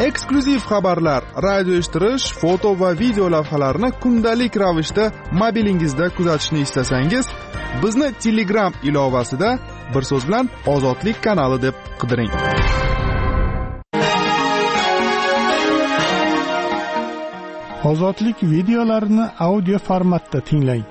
eksklyuziv xabarlar, radio eshittirish, foto va video lavhalarni kundalik ravishda mobilingizda kuzatishni istasangiz, bizni Telegram ilovasida bir so'z bilan Ozodlik kanali deb qidiring. Ozodlik videolarini audio formatda tinglang.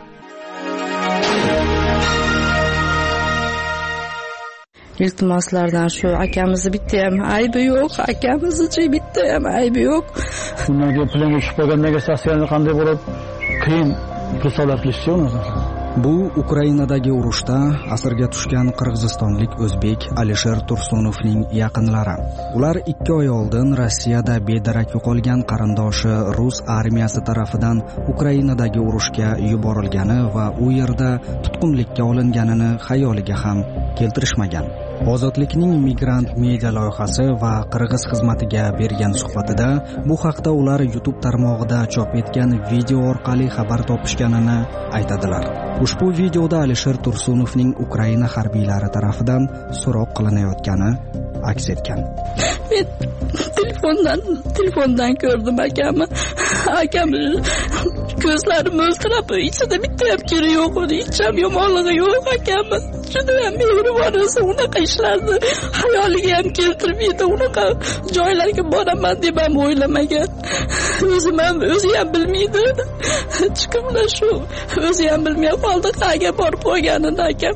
Iltimoslardan shu akamizni bitta ham aybi yo'q, akamizni bitta ham aybi yo'q. Bundan keyin planga tushib qolgandan keyin stansiyani qanday bo'lib qiyin risolat qilishdi uni. Bu Ukrainadagi urushda asirga tushgan qirg'izistonlik o'zbek Alisher Tursunovning yaqinlari. Ular 2 oy oldin Rossiyada bedarak yo'qolgan qarindoshi rus armiyasi tarafidan Ukrainadagi urushga yuborilgani va u yerda tutqunlikka olinganini xayoliga ham keltirishmagan. Ozodlikning migrant media loyihasi va qirg'iz xizmatiga bergan suhbatida bu haqda ular YouTube tarmog'ida chop etgan video orqali xabar topishganini aytadilar. Ushbu videoda Alisher Tursunovning Ukraina harbiylari tarafidan so'roq qilinayotgani aks etgan. Men telefondan ko'rdim akamni. Akam ko'zlari mo'ltirab, ichida bitta ham kiri yo'q, hech ham yomonligi yo'q akamni. Juda ham mehribon o'zi, unaqa ishlarni xayoliga ham keltirmaydi, unaqa joylarga boraman deb ham o'ylamagan. O'zi ham bilmaydi. Chiqimlar shu, o'zi ham bilmay qoldi qayerga borib qo'yganini akam.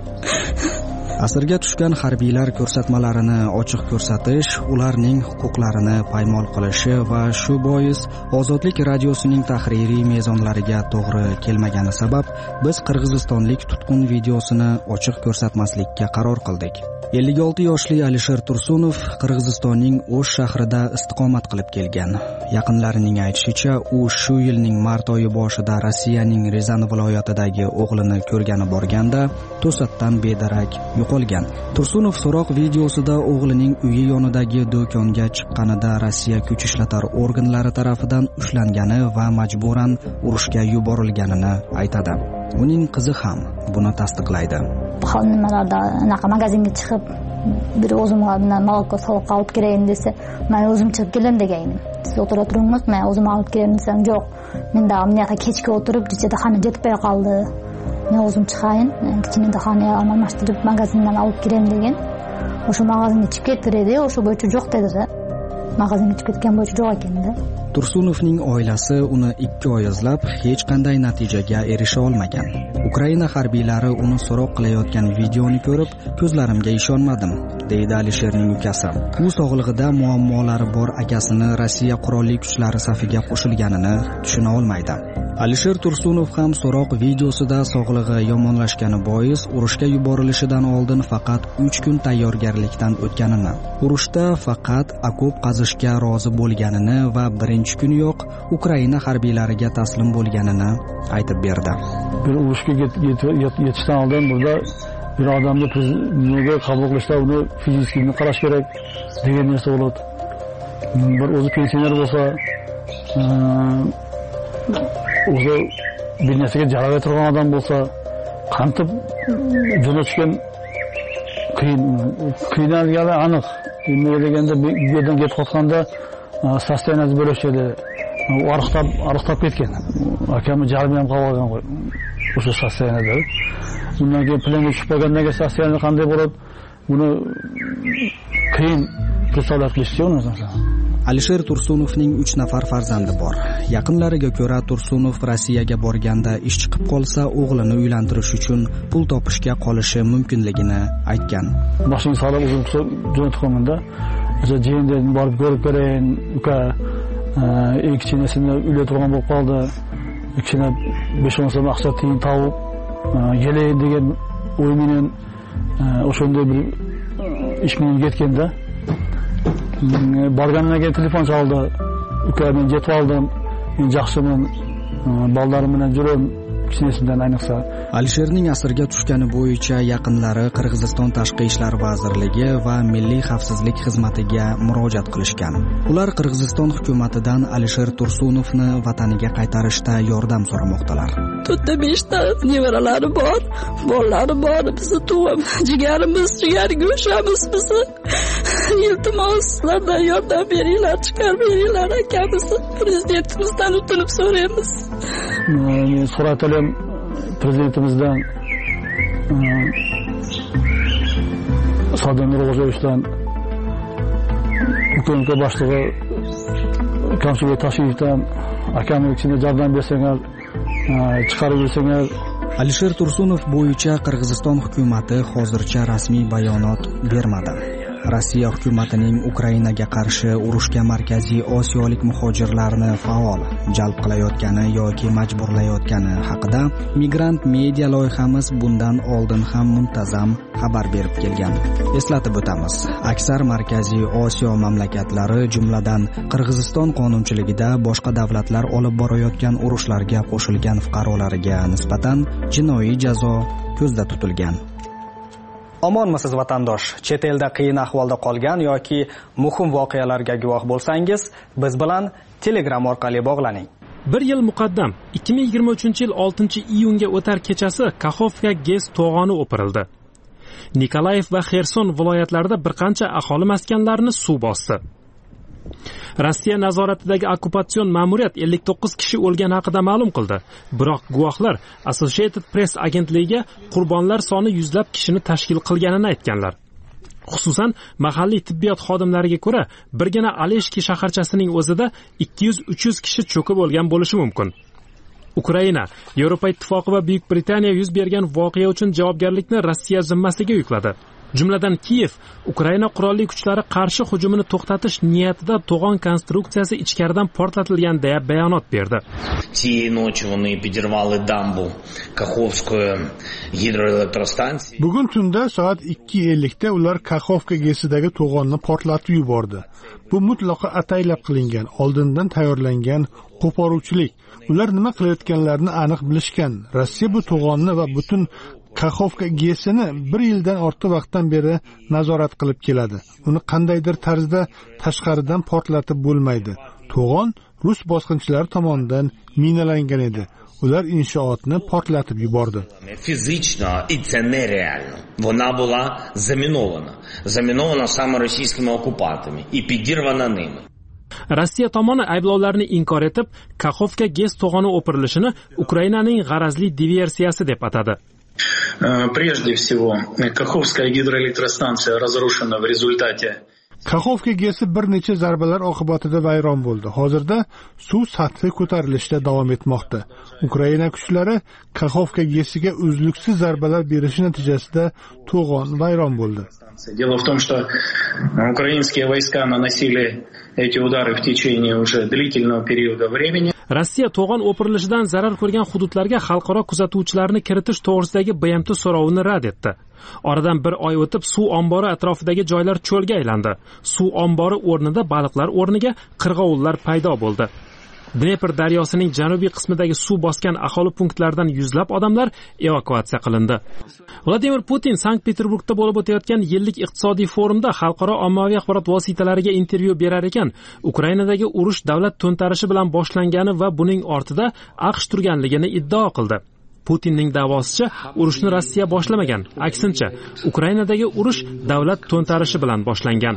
Asirga tushgan harbiylar ko'rsatmalarini ochiq ko'rsatish, ularning huquqlarini paymol qilishi va shu bois Ozodlik radiosining tahririy mezonlariga to'g'ri kelmagani sabab biz qirg'izistonlik tutqun videosini ochiq ko'rsatmaslikka qaror qildik. 56 yoshli Alisher Tursunov Qirg'izistonning O'sh shahrida istiqomat qilib kelgan. Yaqinlarining aytishicha, u shu yilning mart oyi boshida Rossiyaning Rizan viloyatidagi o'g'lini ko'rgani borganda to'satdan bedarak yo'qolgan. Tursunov so'roq videosida o'g'lining uyi yonidagi do'konga chiqqanida Rossiya kuch ishlatar organlari tarafidan ushlangani va majburan urushga yuborilganini aytadi. Uning qizi ham buni tasdiqlaydi. Nimalarda anaqa magazinga chiqib, bir o'zimga molko sovuqqa olib kelayin desa, men o'zim chiqib kelaman deganim. Siz o'tira turingmi, men o'zim olib kelaman desam, yo'q. Menda amniyatga kechga o'tirib, ichida xona yetmay qoldi. Men o'zim chiqayin, kichkina xonaga almashtirib magazindan olib kelaman degan. O'sha magazinga chiqib ketdi, o'sha bo'yicha yo'q dedi. Magazinga chiqib ketgan bo'yicha yo'q ekanda. Tursunovning oilasi uni 2 oy izlab hech qanday natijaga erisha olmagan. Ukraina harbiylari uni so'roq qilayotgan videoni ko'rib, ko'zlarimga ishonmadim, deydi Alisherning ukasi. U sog'lig'ida muammolari bor akasini Rossiya qurolli kuchlari safiga qo'shilganini tushuna olmaydi. Alisher Tursunov ham so'roq videosida sog'lig'i yomonlashgani bois urushga yuborilishidan oldin faqat 3 kun tayyorgarlikdan o'tganini, urushda faqat okop qazishga rozi bo'lganini va birinchi kuniyoq Ukraina harbiylariga taslim bo'lganini aytib berdi. Bir urushga yetishdan oldin burada bir odamni nega qabul qilishda uni fizikini qarash kerak degan narsa bo'ladi. Bir o'zi pensioner bo'lsa, o'zi bir narsaga javob turgan odam bo'lsa, qancha jo'natishgan qiynalgani aniq. Nima deganda bu yerdan ketib qolganda sostenaz bo'lishadi. Ariqtab ketgan. Akamni jarmi ham qolgan qo'y. O'sha sostenada. Undan keyin planga tushib qolgandan keyin sostenani qanday bo'lib, buni qiyin risolat qilishdi uni. Alisher Tursunovning 3 nafar farzandi bor. Yaqinlariga ko'ra Tursunov Rossiyaga borganda ish chiqib qolsa, o'g'lini uylantirish uchun pul topishga qolishi mumkinligini aytgan. Mashina solib o'zim jo'natib qo'ymanda, o'sha jeyindan borib ko'rib ko'rayin, uka ikkinchisini uylantirgan bo'lib qoldi. Ikkina 5-10 so'm aqsa tiyin tavib, yelayin degan o'y bilan o'shunday bir ish bilan ketganda borgandan keyin telefon chaldi. Uka, men yetib oldim. Men yaxshiman. Bolalarim bilan juraman. Kichkinasidan ayniqsa. Alisherning asirga tushgani bo'yicha yaqinlari Qirg'iziston Tashqi ishlar vazirligi va Milliy xavfsizlik xizmatiga murojaat qilishgan. Ular Qirg'iziston hukumatidan Alisher Tursunovni vataniga qaytarishda yordam so'ramoqdalar. to'rtta beshta nevaralari bor, bolalari bor. Bizni tug'am jigarimiz, jigar go'shamiz bizni. Iltimos sizlardan yordam beringlar, chiqarib beringlar akamizni. Prezidentimizdan o'tinib so'raymiz. Men so'ratalim prezidentimizdan Sadir Nurg'o'ziyevdan hukumat boshlig'i Kamsuga Tashiyevdan akamning ichida yordam bersangiz, chiqarib bersangiz. Alisher Tursunov bo'yicha Qirg'iziston hukumatati hozircha rasmiy bayonot bermadi. Rossiya hukumatining Ukrainaga qarshi urushga Markaziy Osiyolik muhojirlarni faol jalb qilayotgani yoki majburlayotgani haqida Migrant media loyihamiz bundan oldin ham muntazam xabar berib kelgan. Eslatib o'tamiz. Aksar Markaziy Osiyo mamlakatlari, jumladan Qirg'iziston qonunchiligida boshqa davlatlar olib borayotgan urushlarga qo'shilgan fuqarolariga nisbatan jinoiy jazo ko'zda tutilgan. Omonmisiz vatandosh? Chet elda qiyin ahvolda qolgan yoki muhim voqealarga guvoh bo'lsangiz, biz bilan Telegram orqali bog'laning. Bir yil muqaddam 2023-yil 6-iyunga o'tar kechasi Kaxovka GES to'g'oni o'pirildi. Nikolayev va Xerson viloyatlarida bir qancha aholi maskanlarini suv bosdi. Rossiya nazoratidagi okkupatsion ma'muriyat 59 kishi o'lgani haqida ma'lum qildi. Biroq guvohlar Associated Press agentligiga qurbonlar soni yuzlab kishini tashkil qilganini aytganlar. Xususan, mahalliy tibbiyot xodimlariga ko'ra, birgina Aleshki shaharchasining o'zida 200-300 kishi cho'kib o'lgan bo'lishi mumkin. Ukraina, Yevropa Ittifoqi va Buyuk Britaniya yuz bergan voqea uchun javobgarlikni Rossiya zimmasiga yukladi. Jumladan Kiyev Ukraina qurolli kuchlari qarshi hujumini to'xtatish niyatida to'g'on konstruksiyasi ichkaridan portlatilgan deya bayonot berdi. Bugun tunda soat 2:50 da ular Kaxovka GESidagi to'g'onni portlatib yubordi. Bu mutlaqo ataylab qilingan, oldindan tayyorlangan qo'poruvchilik. Ular nima qilayotganlarini aniq bilishgan. Rossiya bu to'g'onni va butun Kaxovka GESini 1 yildan ortiq vaqtdan beri nazorat qilib keladi. Uni qandaydir tarzda tashqaridan portlatib bo'lmaydi. To'g'on rus bosqinchilari tomonidan minalangan edi. Ular inshootni portlatib yubordi. Фізично і це нереально. Вона була замінована саме російськими окупантами і підірвана ними. Rossiya tomoni ayblovlarni inkor etib, Kaxovka GES to'g'oni o'pirilishini Ukrainaning g'arazli diversiyasi deb atadi. Прежде всего, Каховская гидроэлектростанция разрушена в результате. Kaxovka GESi bir necha zarbalar oqibatida vayron bo'ldi. Hozirda suv sathi ko'tarilishda davom etmoqda. Ukraina kuchlari Kaxovka GESiga uzluksiz zarbalar berishi natijasida to'g'on vayron bo'ldi. Дело в том, что украинские войска наносили эти удары в течение уже длительного периода времени. Rossiya to'g'on o'pirilishidan zarar ko'rgan hududlarga xalqaro kuzatuvchilarni kiritish to'g'risidagi BMT so'rovini rad etdi. Oradan bir oy o'tib suv ombori atrofidagi joylar cho'lga aylandi. Suv ombori o'rnida baliqlar o'rniga qirg'ovullar paydo bo'ldi. Dnepr daryosining janubiy qismidagi suv bosgan aholi punktlaridan yuzlab odamlar evakuatsiya qilindi. Vladimir Putin Sankt-Peterburgda bo'lib o'tayotgan yillik iqtisodiy forumda xalqaro ommaviy axborot vositalariga intervyu berar ekan, Ukrainadagi urush davlat to'ntarishi bilan boshlangani va buning ortida AQSh turganligini iddao qildi. Putinning da'vosicha, urushni Rossiya boshlamagan. Aksincha, Ukrainadagi urush davlat to'ntarishi bilan boshlangan.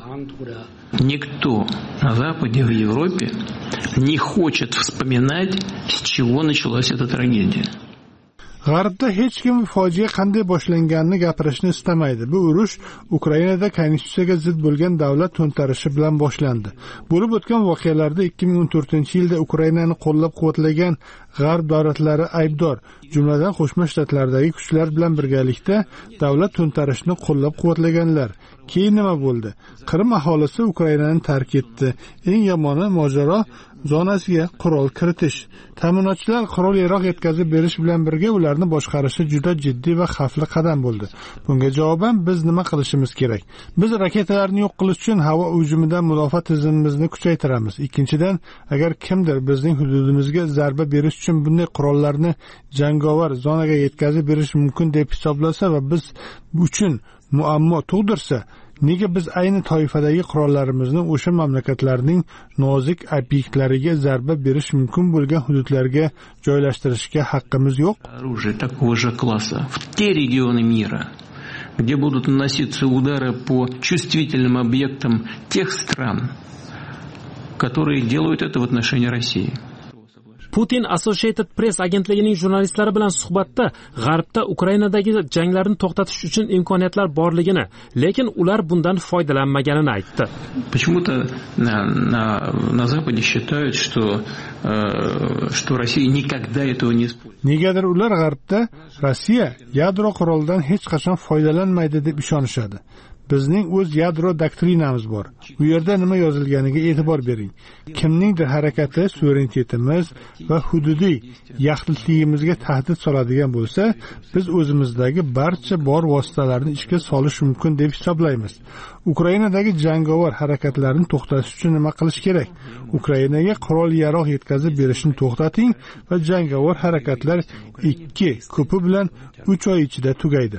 Никто на Западе, в Европе не хочет вспоминать, с чего началась эта трагедия. G'arbda hech kim fojia qanday boshlanganini gapirishni istamaydi. Bu urush Ukrainada konstitutsiyaga zid bo'lgan davlat to'ntarishi bilan boshlandi. Bo'lib o'tgan voqealarda 2014-yilda Ukrainani qo'llab-quvvatlagan g'arb davlatlari aybdor, jumladan Qo'shma Shtatlardagi kuchlar bilan birgalikda davlat to'ntarishini qo'llab-quvvatlaganlar. Keyin nima bo'ldi? Qrim aholisi Ukrainani tark etdi. Eng yomoni mojaro zonasiga qurol kiritish. Ta'minotchilar qurol yaroq yetkazib berish bilan birga ularni boshqarishi juda jiddiy va xavfli qadam bo'ldi. Bunga javoban biz nima qilishimiz kerak? Biz raketalarni yo'q qilish uchun havo hujumidan mudofaa tizimimizni kuchaytiramiz. Ikkinchidan, agar kimdir bizning hududimizga zarba berish uchun bunday qurollarni jangovar zonaga yetkazib berish mumkin deb hisoblasa va biz uchun muammo tug'dirsa, Nega biz ayni toifadagi qurollarimizni o'sha mamlakatlarning nozik obyektlariga zarba berish mumkin bo'lgan hududlarga joylashtirishga haqqimiz yo'q? Оружие такого же класса в те регионы мира, где будут наноситься удары по чувствительным объектам тех стран, которые делают это в отношении России. Putin Associated Press agentligining jurnalistlari bilan suhbatda G'arbda Ukrainadagi janglarni to'xtatish uchun imkoniyatlar borligini, lekin ular bundan foydalanmaganini aytdi. Почему-то на Западе считают, что Россия никогда этого не использует. Negadir ular G'arbda Rossiya yadro qurolidan hech qachon foydalanmaydi deb ishonishadi. Bizning o'z yadro doktrinamiz bor. Bu yerda nima yozilganiga e'tibor bering. Kimningdir harakati suverenitetimiz va hududiy yaxlitligimizga tahdid soladigan bo'lsa, biz o'zimizdagi barcha bor vositalarni ishga solish mumkin deb hisoblaymiz. Ukrainadagi jangovar harakatlarni to'xtatish uchun nima qilish kerak? Ukrainaga qurol-yarog' yetkazib berishni to'xtating va jangovar harakatlar 2, ko'pi bilan 3 oy ichida tugaydi.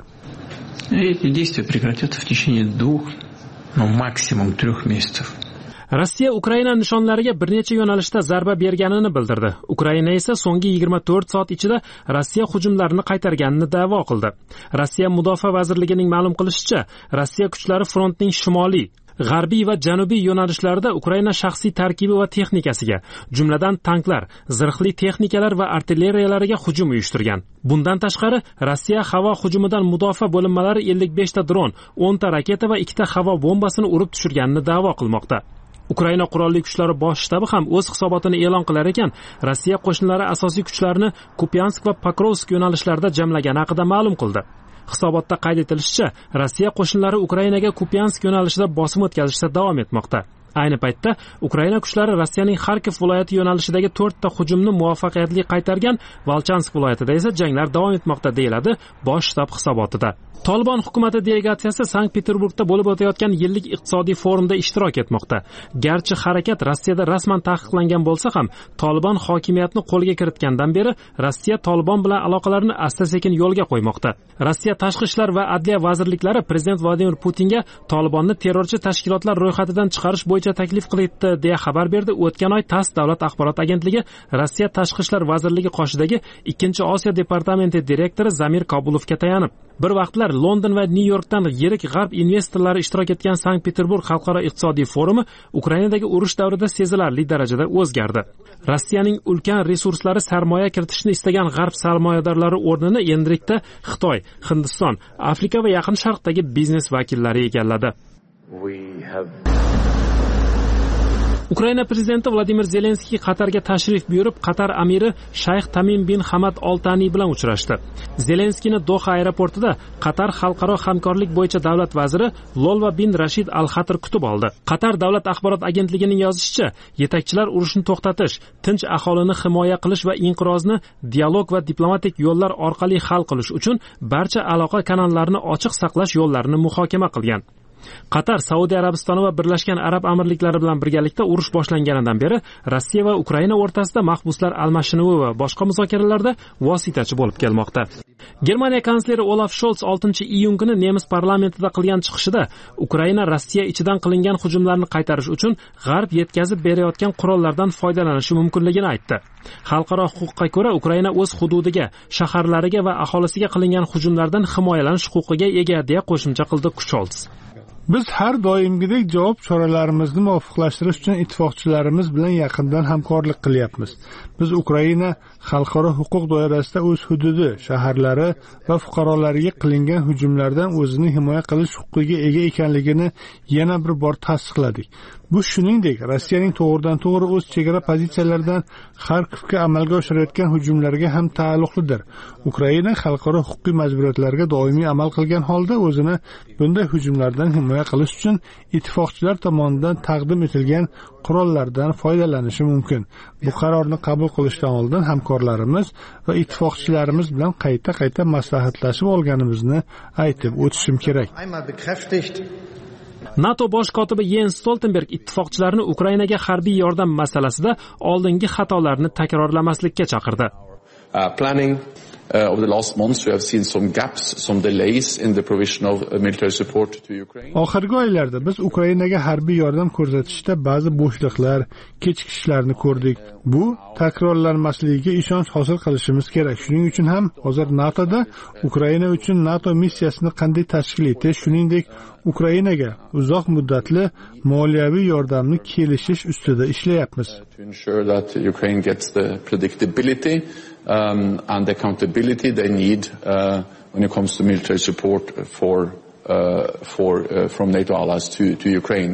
Эти действия прекратятся в течение 2, но максимум 3 месяцев. Rossiya Ukraina nishonlariga bir necha yo'nalishda zarba berganini bildirdi. Ukraina esa so'nggi 24 soat ichida Rossiya hujumlarini qaytarganini da'vo qildi. Rossiya Mudofaa vazirligining ma'lum qilishicha, Rossiya kuchlari frontning shimoliy, g'arbiy va janubiy yo'nalishlarida Ukraina shaxsiy tarkibi va texnikasiga, jumladan tanklar, zirhli texnikalar va artilleriyalariga hujum uyushtirgan. Bundan tashqari, Rossiya havo hujumidan mudofaa bo'linmalari 55 ta dron, 10 ta raketa va 2 ta havo bombasini urib tushirganini da'vo qilmoqda. Ukraina qurolli kuchlari bosh shtabi ham o'z hisobotini e'lon qilar ekan, Rossiya qo'shinlari asosiy kuchlarini Kupiansk va Pokrovsk yo'nalishlarida jamlagani haqida ma'lum qildi. Hisobotda qayd etilishicha, Rossiya qo'shinlari Ukrainaga Kupiansk yo'nalishida bosim o'tkazishda davom etmoqda. Ayni paytda Ukraina kuchlari Rossiyaning Xarkov viloyati yo'nalishidagi 4 ta hujumni muvaffaqiyatli qaytargan, Volchansk viloyatida esa janglar davom etmoqda, deyiladi bosh shtab hisobotida. Tolibon hukumati delegatsiyasi Sankt-Peterburgda bo'lib o'tayotgan yillik iqtisodiy forumda ishtirok etmoqda. Garchi harakat Rossiyada rasman taqiqlangan bo'lsa ham, Tolibon hokimiyatni qo'lga kiritgandan beri Rossiya Tolibon bilan aloqalarini asta-sekin yo'lga qo'ymoqda. Rossiya tashqi ishlar va adliya vazirliklari prezident Vladimir Putinga Tolibonni terrorchi tashkilotlar ro'yxatidan chiqarish bo'yicha taklif qildi deya xabar berdi. O'tgan oy TASS davlat axborot agentligi Rossiya tashqi ishlar vazirligi qoshidagi 2-Osiyo departamenti direktori Zamir Kobulovga tayanib, bir vaqtlar London va Nyu-Yorkdan yirik g'arb investorlari ishtirok etgan Sankt-Peterburg xalqaro iqtisodiy forumi Ukrainadagi urush davrida sezilarli darajada o'zgardi. Rossiyaning ulkan resurslari sarmoya kiritishni istagan g'arb sarmoyadorlari o'rnini endilikda Xitoy, Hindiston, Afrika va Yaqin Sharqdagi biznes vakillari egalladi. Ukraina prezidenti Vladimir Zelenskiy Qatarga tashrif buyurib, Qatar amiri Shayx Tamim bin Hamad Al Thani bilan uchrashdi. Zelenskiyni Doha aeroportida Qatar xalqaro hamkorlik bo'yicha davlat vaziri Lolva bin Rashid Al Xatr kutib oldi. Qatar davlat axborot agentligining yozishicha, yetakchilar urushni to'xtatish, tinch aholini himoya qilish va inqirozni dialog va diplomatik yo'llar orqali hal qilish uchun barcha aloqa kanallarini ochiq saqlash yo'llarini muhokama qilgan. Qatar, Saudiya Arabistoni va Birlashgan Arab Amirliklari bilan birgalikda urush boshlanganidan beri Rossiya va Ukraina o'rtasida mahbuslar almashinuvi va boshqa muzokaralarda vositachi bo'lib kelmoqda. Germaniya kansleri Olaf Scholz 6-iyun kuni nemis parlamentida qilgan chiqishida Ukraina Rossiya ichidan qilingan hujumlarni qaytarish uchun G'arb yetkazib berayotgan qurollardan foydalanishi mumkinligini aytdi. Xalqaro huquqqa ko'ra Ukraina o'z hududiga, shaharlariga va aholisiga qilingan hujumlardan himoyalanish huquqiga ega, deya qo'shimcha qildi Scholz. Biz har doimgidek javob choralarimizni muvofiqlashtirish uchun ittifoqchilarimiz bilan yaqindan hamkorlik qilyapmiz. Biz Ukraina xalqaro huquq doirasida o'z hududi, shaharlari va fuqarolariga qilingan hujumlardan o'zini himoya qilish huquqiga ega ekanligini yana bir bor tasdiqladik. Bu shuningdek Rossiyaning to'g'ridan-to'g'ri o'z chegara pozitsiyalaridan Xarkovga amalga oshirayotgan hujumlarga ham taalluqlidir. Ukraina xalqaro huquqiy majburiyatlarga doimiy amal qilgan holda o'zini bunday hujumlardan himoya qilish uchun ittifoqchilar tomonidan taqdim etilgan qurollardan foydalanishi mumkin. Bu qarorni qabul qilishdan oldin hamkorlarimiz va ittifoqchilarimiz bilan qayta maslahatlashib olganimizni aytib o'tishim kerak. NATO bosh kotibi Jens Stoltenberg ittifoqchilarni Ukrainaga harbiy yordam masalasida oldingi xatolarni takrorlamaslikka chaqirdi. over the last months we have seen some gaps, some delays in the provision of military support to Ukraine. Oxirgi oylarda biz Ukrainaga harbiy yordam ko'rsatishda ba'zi bo'shliqlar, kechikishlarni ko'rdik. Bu takrorlanmasligiga ishonch hosil qilishimiz kerak. Shuning uchun ham hozir NATOda Ukraina uchun NATO missiyasini qanday tashkil etish, shuningdek Ukrainaga uzoq muddatli moliyaviy yordamni kelishish ustida ishlayapmiz. To ensure that Ukraine gets the predictability and accountability they need when it comes to military support from NATO allies to Ukraine.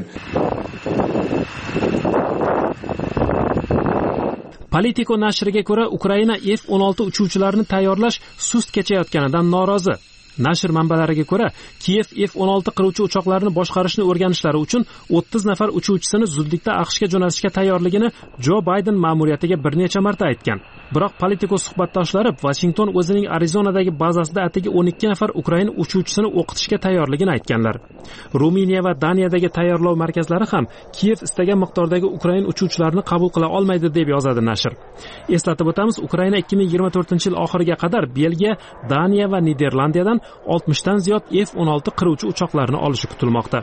Politico nashriga ko'ra, Ukraina F-16 uchuvchilarini tayyorlash sust kechayotganidan norozi. Nashr manbalariga ko'ra, Kiev F-16 qiruvchi uchoqlarini boshqarishni o'rganishlari uchun 30 nafar uchuvchisini zudlikda AQShga jo'natishga tayyorligini Jo Bayden ma'muriyatiga bir necha marta aytgan. Biroq Politico suhbatdoshlari Washington o'zining Arizonadagi bazasida atigi 12 nafar Ukraina uchuvchisini o'qitishga tayyorligini aytganlar. Ruminiya va Daniyadagi tayyorlov markazlari ham Kiev istagan miqdordagi Ukraina uchuvchilarini qabul qila olmaydi deb yozadi nashr. Eslatib o'tamiz, Ukraina 2024-yil oxiriga qadar Belgiya, Daniya va Niderlandiyadan 60 dan ziyod F-16 qiruvchi uchoqlarini olishi kutilmoqda.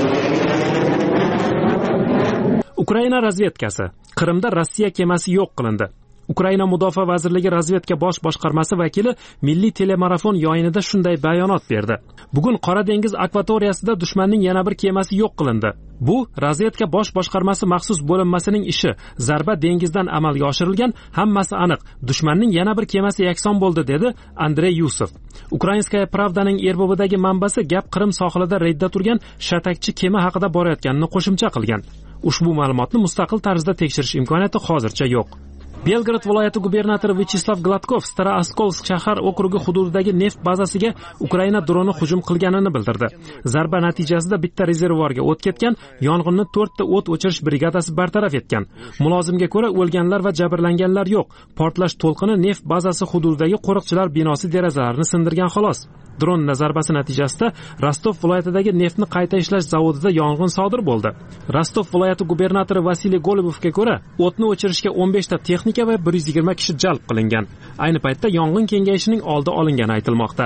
Ukraina razvedkasi. Qrimda Rossiya kemasi yo'q qilindi. Ukraina Mudofaa vazirligi razvedka bosh boshqarmasi vakili milliy telemarafon yo'yinida shunday bayonot berdi. Bugun Qora dengiz akvatoriyasida dushmanning yana bir kemasi yo'q qilindi. Bu razvedka bosh boshqarmasi maxsus bo'linmasining ishi. Zarba dengizdan amalga oshirilgan, hammasi aniq. Dushmanning yana bir kemasi yakson bo'ldi, dedi Andrey Yusov. Ukrainskaya Pravdaning erbobidagi manbasi gap Qrim sohilida reydda turgan shatakchi kema haqida borayotganini qo'shimcha qilgan. Ushbu ma'lumotni mustaqil tarzda tekshirish imkoniyati hozircha yo'q. Belgrad viloyati gubernatori Vyacheslav Gladkov Stara-Oskolsk shahar okrugi hududidagi neft bazasiga Ukraina droni hujum qilganini bildirdi. Zarba natijasida bitta rezervuarga o't ketgan, yong'inni 4 ta o't o'chirish brigadasi bartaraf etgan. Mulozimga ko'ra, o'lganlar va jabrlanganlar yo'q. Portlash to'lqini neft bazasi hududidagi qo'riqchilar binosi derazalarini sindirgan xolos. Dron zarbasi natijasida Rostov viloyatidagi neftni qayta ishlash zavodida yong'in sodir bo'ldi. Rostov viloyati gubernatori Vasiliy Golubovga ko'ra, o'tni o'chirishga 15 ta texnika va 120 kishi jalb qilingan. Ayni paytda yong'in kengayishining oldi olingani aytilmoqda.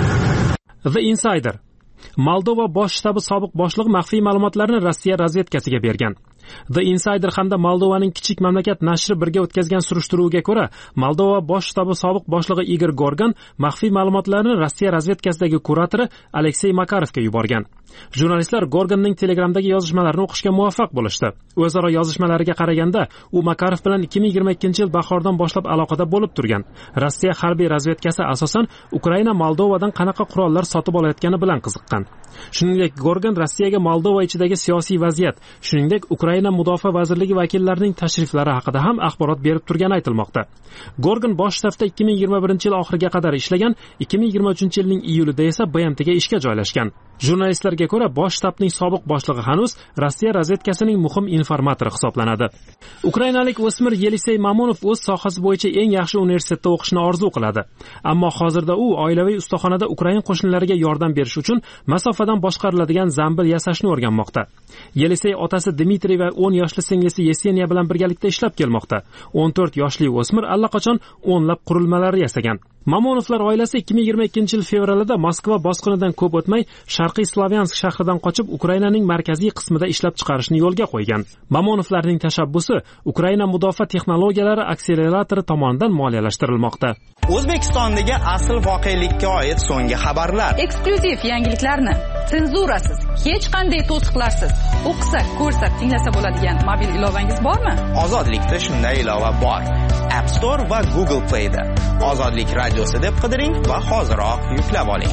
The Insider. Moldova bosh shtabi sobiq boshlig'i maxfiy ma'lumotlarni Rossiya razvedkasiga bergan. The Insider hamda Moldovaning kichik mamlakat nashri birga o'tkazgan surishtiruvga ko'ra, Moldova bosh shtabi sobiq boshlig'i Igor Gorgan maxfiy ma'lumotlarni Rossiya razvedkasidagi kuratori Aleksey Makarovga yuborgan. Jurnalistlar Gorganning Telegramdagi yozishmalarini o'qishga muvaffaq bo'lishdi. O'zaro yozishmalariga qaraganda, u Makarov bilan 2022-yil bahordan boshlab aloqada bo'lib turgan. Rossiya harbiy razvedkasi asosan Ukraina Moldovadan qanaqa qurollar sotib olayotgani bilan qiziqqan. Shuningdek, Gorgan Rossiyaga Moldova ichidagi siyosiy vaziyat, shuningdek Ukraina mudofaa vazirligi vakillarining tashriflari haqida ham axborot berib turgani aytilmoqda. Gorgan bosh shtabda 2021-yil oxiriga qadar ishlagan, 2023-yilning iyulida esa BMTga ishga joylashgan. Jurnalistlarga ko'ra, bosh shtabning sobiq boshlig'i hanuz Rossiya razvedkasining muhim informatori hisoblanadi. Ukrainalik o'smir Yelisey Mamonov o'z sohasi bo'yicha eng yaxshi universitetda o'qishni orzu qiladi. Ammo hozirda u oilaviy ustaxonada Ukraina qo'shinlariga yordam berish uchun masofadan boshqariladigan zambil yasashni o'rganmoqda. Yelisey otasi Dmitriy va 10 yoshli singlisi Yeseniya bilan birgalikda ishlab kelmoqda. 14 yoshli o'smir allaqachon o'nlab qurilmalar yasagan. Mamonovlar oilasi 2022-yil fevralida Moskva bosqinidan ko'p o'tmay Sharqiy Slavyansk shahridan qochib Ukrainaning markaziy qismida ishlab chiqarishni yo'lga qo'ygan. Mamonovlarning tashabbusi Ukraina mudofaa texnologiyalari akseleratori tomonidan moliyalashtirilmoqda. O'zbekistondagi asl voqelikka oid so'nggi xabarlar, eksklyuziv yangiliklarni senzurasiz, hech qanday to'siqlarsiz o'qisa, ko'rsa, tinglasa bo'ladigan mobil ilovangiz bormi? Ozodlikda shunday ilova bor. App Store va Google Play da. Ozodlik radiosi deb qidiring va hoziroq yuklab oling.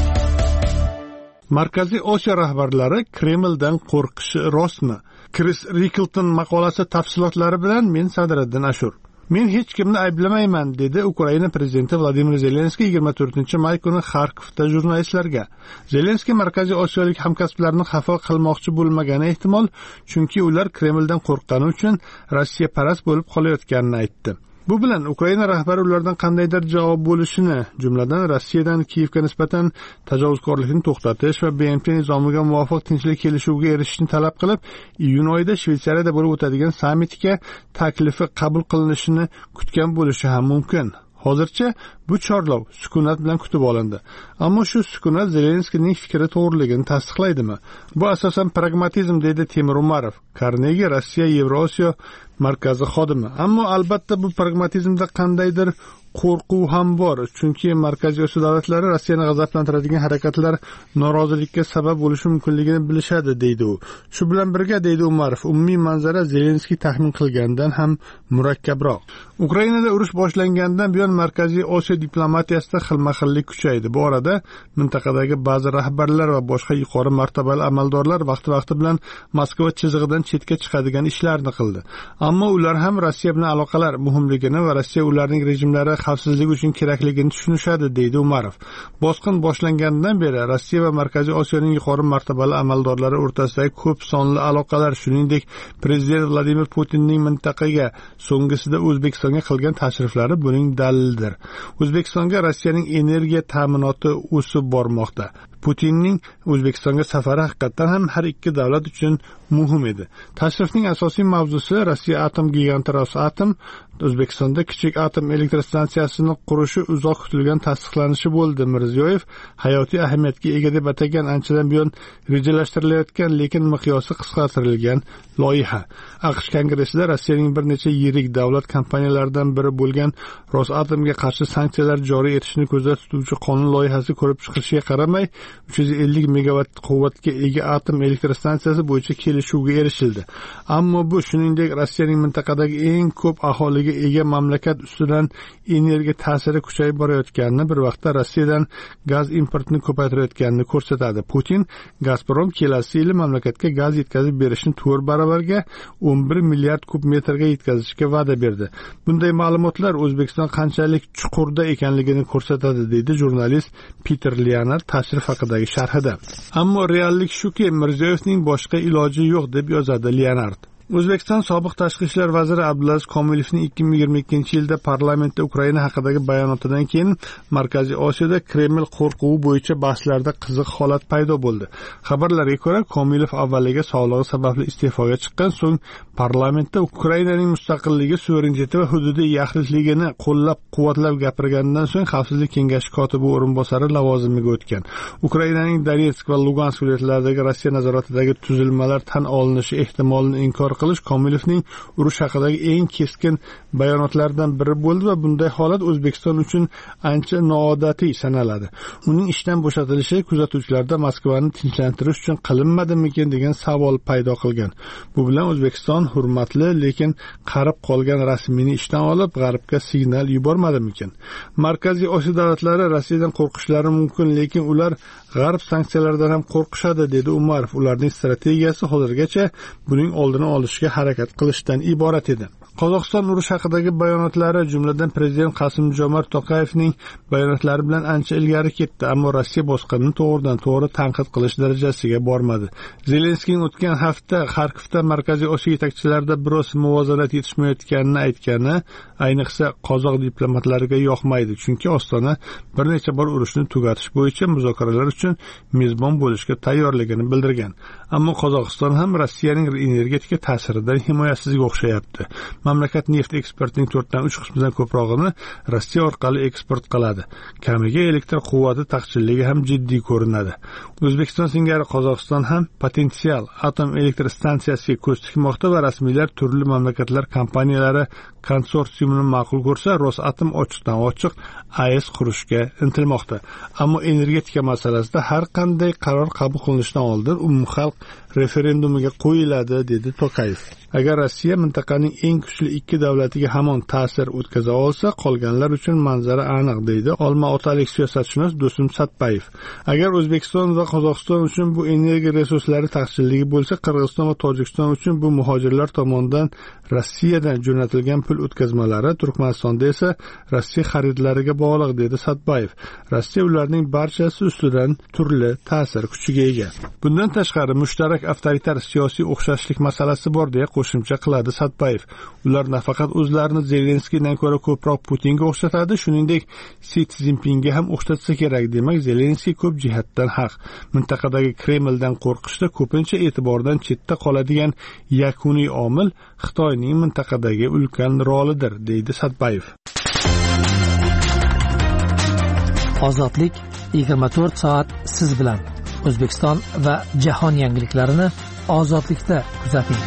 Markaziy Osiyo rahbarlari Kremldan qo'rqishi rostmi? Chris Rikelton maqolasi tafsilotlari bilan men Sadriddin Ashur. Men hech kimni ayblamayman, dedi Ukraina prezidenti Vladimir Zelenskiy 24-may kuni Xarkovda jurnalistlarga. Zelenskiy Markaziy Osiyolik hamkasblarini xafa qilmoqchi bo'lmagani ehtimol, chunki ular Kremldan qo'rqqani uchun Rossiya parast bo'lib qolayotganini aytdi. Bu bilan Ukraina rahbari ulardan qandaydir javob bo'lishini, jumladan Rossiyadan Kiyevga nisbatan tajovuzkorlikni to'xtatish va BMT nizomiga muvofiq tinchlik kelishuviga erishishni talab qilib, iyun oyida Shveysariyada bo'lib o'tadigan sammitga taklifi qabul qilinishini kutgan bo'lishi ham mumkin. Hozircha Bu chorlov sukunat bilan kutib olindi. Ammo shu sukunat Zelenskiyning fikri to'g'riligini tasdiqlaydimi? Bu asosan pragmatizm, deydi Temur Umarov, Carnegie Rossiya Yevrosiyo markazi xodimi. Ammo albatta bu pragmatizmda qandaydir qo'rquv ham bor, chunki Markaziy Osiyo davlatlari Rossiyani g'azablantiradigan harakatlar norozilikka sabab bo'lishi mumkinligini bilishadi, deydi u. Shu bilan birga, deydi Umarov, umumiy manzara Zelenskiy taxmin qilgandan ham murakkabroq. Ukrainada urush boshlangandan buyon Markaziy Osiyo diplomatiyasida xilma-xillik kuchaydi. Bu orada mintaqadagi ba'zi rahbarlar va boshqa yuqori martabali amaldorlar vaqti bilan Moskva chizig'idan chetga chiqadigan ishlarni qildi. Ammo ular ham Rossiya bilan aloqalar muhimligini va Rossiya ularning rejimlari xavfsizlik uchun kerakligini tushunishadi, deydi Umarov. Bosqin boshlangandan beri Rossiya va Markaziy Osiyoning yuqori martabali amaldorlari o'rtasidagi ko'p sonli aloqalar, shuningdek prezident Vladimir Putinning mintaqaga, so'nggisida O'zbekistonga qilgan tashriflari buning dalilidir. O'zbekistonga Rossiyaning energiya ta'minoti o'sib bormoqda. Putinning O'zbekistonga safari haqiqatan ham har ikki davlat uchun muhim edi. Tashrifning asosiy mavzusi Rossiya atom giganti Rosatom O'zbekistonda kichik atom elektrostansiyasini qurishi uzoq kutilgan tasdiqlanishi bo'ldi. Mirziyoyev hayotiy ahamiyatga ega deb atagan anchadan buyon rejalashtirilayotgan, lekin miqyosi qisqartirilgan loyiha. AQSh kongressida Rossiyaning bir necha yirik davlat kompaniyalaridan biri bo'lgan Rosatomga qarshi sanksiyalar joriy etishni ko'zda tutuvchi qonun loyihasi ko'rib chiqilishiga qaramay 350 megawatt quvvatga ega atom elektrostansiyasi bo'yicha kelishuvga erishildi. Ammo bu, shuningdek, Rossiyaning mintaqadagi eng ko'p aholiga ega mamlakat ustidan energiya ta'siri kuchayib borayotganini, bir vaqtda Rossiyadan gaz importini ko'paytirayotganini ko'rsatadi. Putin Gazprom kelasi yili mamlakatga gaz yetkazib berishni 4 baravarga 11 milliard kub metrga yetkazishga va'da berdi. Bunday ma'lumotlar O'zbekiston qanchalik chuqurda ekanligini ko'rsatadi, deydi jurnalist Peter Leonard tashrif haqidagi sharhida. Ammo reallik shuki, Mirziyoyevning boshqa iloji yo'q, deb yozadi Leonard. O'zbekiston sobiq tashqi ishlar vaziri Abdulaziz Komilovning 2022-yilda parlamentda Ukraina haqidagi bayonotidan keyin Markaziy Osiyoda Kreml qo'rquvi bo'yicha bahslarda qiziq holat paydo bo'ldi. Xabarlarga ko'ra, Komilov avvaliga sog'lig'i sababli iste'foga chiqqan, so'ng parlamentda Ukrainaning mustaqilligi, suvereniteti va hududiy yaxlitligini qo'llab-quvvatlab gapirgandan so'ng Xavfsizlik kengashi kotibi o'rinbosari lavozimiga o'tgan. Ukrainaning Donetsk va Lugansk viloyatlaridagi Rossiya nazoratidagi tuzilmalar tan olinishi ehtimolini inkor qilish Komilovning urush haqidagi eng keskin bayonotlaridan biri bo'ldi va bunday holat O'zbekiston uchun ancha noodatiy sanaladi. Uning ishdan bo'shatilishi kuzatuvchilarda Moskvani tinchlantirish uchun qilinmadimikin degan savol paydo qilgan. Bu bilan O'zbekiston hurmatli, lekin qarib qolgan rasmiyni ishdan olib, G'arbga signal yubormadimikin? Markaziy Osiyo davlatlari Rossiyadan qo'rqishlari mumkin, lekin ular G'arb sanksiyalaridan ham qo'rqishadi, dedi Umarov. Ularning strategiyasi hozirgacha buning oldini olishga harakat qilishdan iborat edi. Qozog'iston urush haqidagi bayonotlari, jumladan prezident Qosim-Jomart To'qayevning bayonotlari bilan ancha ilgari ketdi, ammo Rossiya bosqinini to'g'ridan-to'g'ri tanqid qilish darajasiga bormadi. Zelenskiyning o'tgan hafta Xarkovda Markaziy Osiyo yetakchilarida biroz muvozanat yetishmayotganini aytgani, ayniqsa qozoq diplomatlariga yoqmaydi, chunki Ostona bir necha bor urushni tugatish bo'yicha muzokaralar uchun mezbon bo'lishga tayyorligini bildirgan. Ammo Qozog'iston ham Rossiyaning energetika ta'siridan himoyasizga o'xshayapti. Mamlakat neft eksportining 4dan 3 qismidan ko'prog'ini Rossiya orqali eksport qiladi. Kamiga elektr quvvati taqchilligi ham jiddiy ko'rinadi. O'zbekiston singari Qozog'iston ham potensial atom elektr stansiyasiga ko'z tikmoqda va rasmiylar turli mamlakatlar kompaniyalari konsorsiumini ma'qul ko'rsa, Rosatom ochiqdan-ochiq AES qurishga intilmoqda. Ammo energetika masalasida har qanday qaror qabul qilinishdan oldin umumxalq referendumiga qo'yiladi, dedi To'qayev. Agar Rossiya mintaqaning eng kuchli ikki davlatiga hamon ta'sir o'tkaza olsa, qolganlar uchun manzara aniq, deydi olmaotalik siyosatshunos Do'stum Satpayev. Agar O'zbekiston va Qozog'iston uchun bu energiya resurslari taqchilligi bo'lsa, Qirg'iziston va Tojikiston uchun bu muhojirlar tomonidan Rossiyadan jo'natilgan pul o'tkazmalari, Turkmanistonda esa Rossiya xaridlariga bog'liq, dedi Satpayev. Rossiya ularning barchasi ustidan turli ta'sir kuchiga ega. Bundan tashqari mushtarak avtoritar siyosiy o'xshashlik masalasi bor, deya qo'shimcha qiladi Satpayev. Ular nafaqat o'zlarini Zelenskiydan ko'ra ko'proq Putinga o'xshatadi, shuningdek Si Szinpinga ham o'xshatsa kerak. Demak, Zelenskiy ko'p jihatdan haq. Mintaqadagi Kremldan qo'rqishda ko'pincha e'tibordan chetda qoladigan yakuniy omil Xitoyning mintaqadagi ulkan rolidir, deydi Satpayev. Ozodlik 24 soat siz bilan. O'zbekiston va jahon yangiliklarini Ozodlikda kuzating.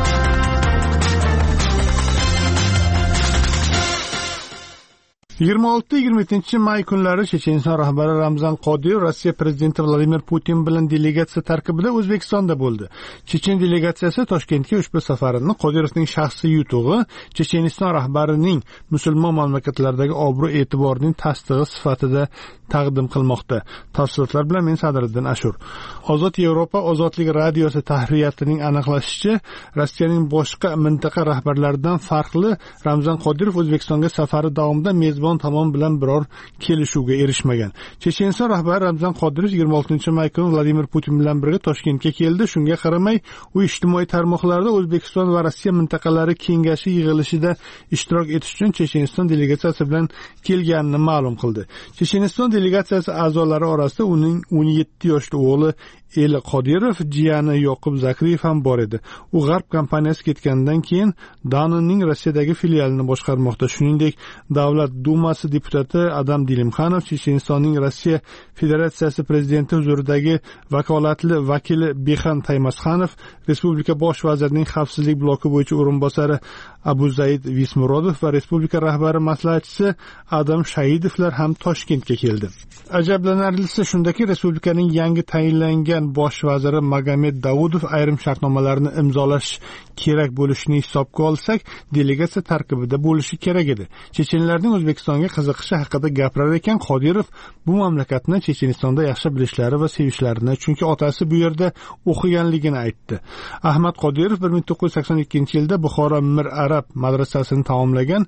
yigirma 26-27 may kunlari Checheniston rahbari Ramzan Qodirov Rossiya prezidenti Vladimir Putin bilan delegatsiya tarkibida O'zbekistonda bo'ldi. Chechen delegatsiyasi Toshkentga ushbu safarini Qodirovning shaxsiy yutug'i, Checheniston rahbarining musulmon mamlakatlardagi obro' e'tiborining tasdig'i sifatida taqdim qilmoqda. Tafsilotlar bilan men Sadriddin Ashur. Ozod Yevropa ozodlik radiosi tahriyatining aniqlashicha, Rossiyaning boshqa mintaqa rahbarlaridan farqli Ramzan Qodirov O'zbekistonga safari davomida mezbon tomon bilan biror kelishuvga erishmagan. Checheniston rahbari Ramzan Qodirov 26 may kuni Vladimir Putin bilan birga Toshkentga keldi. Shunga qaramay, u ijtimoiy tarmoqlarda O'zbekiston va Rossiya mintaqalari kengashi yig'ilishida ishtirok etish uchun Checheniston delegatsiyasi bilan kelganini ma'lum qildi. Checheniston delegatsiyasi a'zolari orasida uning 17 yoshli o'g'li Eli Qodirov, jiyani Yoqub Zakriyev ham bor edi. U G'arb kompaniyasi ketgandan keyin Danonning Rossiyadagi filialini boshqarmoqda. Shuningdek, Davlat Dumasi deputati Adam Dilimxanov, Chechenistonning Rossiya Federatsiyasi prezidenti huzuridagi vakolatli vakili Bexan Taymasxanov, Respublika bosh vazirining xavfsizlik bloki bo'yicha o'rinbosari Abuzaid Vismurodov va respublika rahbari maslahatchisi Adam Shahidovlar ham Toshkentga keldi. Ajablanarlisi shundaki, respublikaning yangi tayinlangan bosh vaziri Magomed Davudov ayrim shartnomalarni imzolash kerak bo'lishini hisobga olsak, delegatsiya tarkibida bo'lishi kerak edi. Chechenlarning O'zbekistonga qiziqishi haqida gapirar ekan Qodirov bu mamlakatni Chechenistonda yaxshi bilishlari va sevishlarini, chunki otasi bu yerda o'qiganligini aytdi. Ahmad Qodirov 1982-yilda Buxoro Mir Arab madrasasini tamomlagan,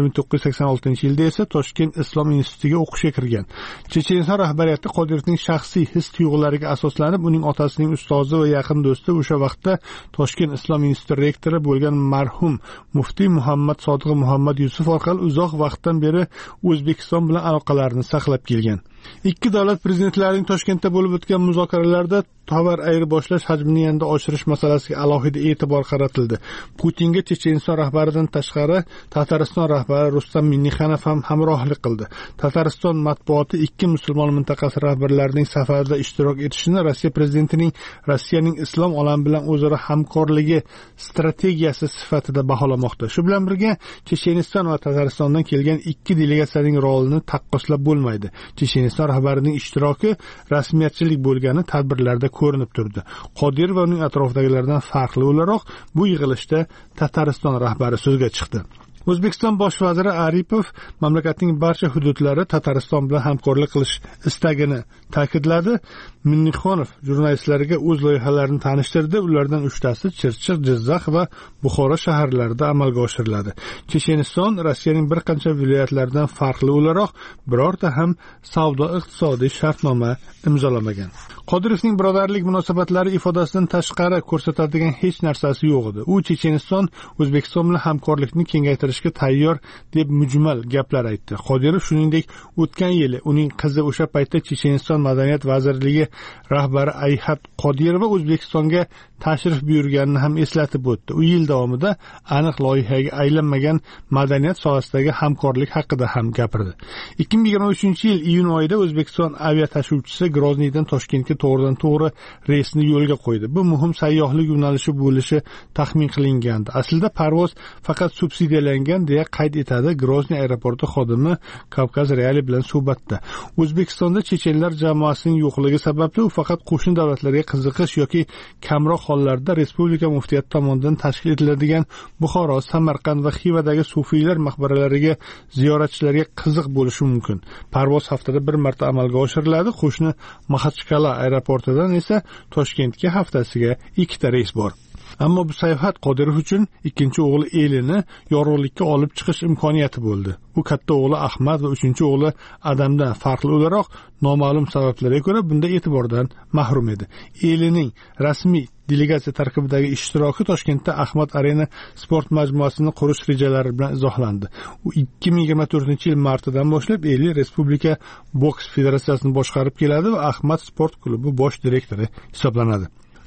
1986-yilda esa Toshkent Islom institutiga o'qishga kirgan. Checheniston rahbariyati Qodirovning shaxsiy his-tuyg'ulariga asoslanib, uning otasining ustozi va yaqin do'sti, o'sha vaqtda Toshkent Islom instituti rektori bo'lgan marhum muftiy Muhammad Sodiq Muhammad Yusuf orqali uzoq vaqtdan beri O'zbekiston bilan aloqalarini saqlab kelgan. Ikki davlat prezidentlarining Toshkentda bo'lib o'tgan muzokaralarda tovar ayirboshlash hajmini yanada oshirish masalasiga alohida e'tibor qaratildi. Putinga Checheniston rahbaridan tashqari Tatariston rahbari Rustam Minnixanov ham hamrohlik qildi. Tatariston matbuoti ikki musulmon mintaqasi rahbarlarining safarda ishtirok etishini Rossiya prezidentining Rossiyaning islom olami bilan o'zaro hamkorligi strategiyasi sifatida baholamoqda. Shu bilan birga Checheniston va Tataristondan kelgan ikki delegatsiyaning rolini taqqoslab bo'lmaydi. Checheniston rahbarining ishtiroki rasmiyatchilik bo'lgani tadbirlarda ko'rinib turdi. Qodirov va uning atrofidagilardan farqli o'laroq bu yig'ilishda Tatariston rahbari so'zga chiqdi. O'zbekiston bosh vaziri Aripov mamlakatning barcha hududlari Tatariston bilan hamkorlik qilish istagini ta'kidladi. Minnixonov jurnalistlarga o'z loyihalarini tanishtirdi. Ulardan 3tasi Chirchiq, Jizzax va Buxoro shaharlarida amalga oshiriladi. Checheniston Rossiyaning bir qancha viloyatlaridan farqli o'laroq birorta ham savdo-iqtisodiy shartnoma imzolamagan. Qodirovning birodarlik munosabatlari ifodasidan tashqari ko'rsatadigan hech narsasi yo'q edi. U Checheniston O'zbekiston bilan hamkorlikni kengaytirishga tayyor deb mujmal gaplar aytdi. Qodirov shuningdek, o'tgan yili uning qizi o'sha paytda Checheniston madaniyat vazirligi rahbari Ayhat Qodirova O'zbekistonga tashrif buyurganini ham eslatib o'tdi. U yil davomida aniq loyihaga aylanmagan madaniyat sohasidagi hamkorlik haqida ham gapirdi. 2023-yil iyun oyida O'zbekiston aviatashuvchisi Grozniydan Toshkentga to'g'ridan-to'g'ri reysni yo'lga qo'ydi. Bu muhim sayyohlik yo'nalishi bo'lishi taxmin qilingandi. Aslida parvoz faqat subsidiyalangan deya qayd etadi Grozniy aeroporti xodimi Kavkaz Reali bilan suhbatda. O'zbekistonda chechenlar jamoasining yo'qligi sababli u faqat qo'shni davlatlarga qiziqish yoki kamroq hollarda respublika muftiyati tomonidan tashkil etiladigan Buxoro, Samarqand va Xivadagi sufiylar maqbaralariga ziyoratchilarga qiziq bo'lishi mumkin. Parvoz haftada bir marta amalga oshiriladi. Qo'shni Maxachqala aeroportidan esa Toshkentga haftasiga 2ta reys bor. Ammo bu sayohat Qodirov uchun ikkinchi o'g'li Elini yorug'likka olib chiqish imkoniyati bo'ldi. U katta o'g'li Ahmad va uchinchi o'g'li Adamdan farqli o'laroq noma'lum sabablarga ko'ra bunda e'tibordan mahrum edi. Elining rasmiy delegatsiya tarkibidagi ishtiroki Toshkentda Ahmad Arena sport majmuasini qurish rejalari bilan izohlandi. U 2024-yil martidan boshlab Eli Respublika boks federatsiyasini boshqarib keladi va Ahmad sport klubi bosh direktori hisoblanadi.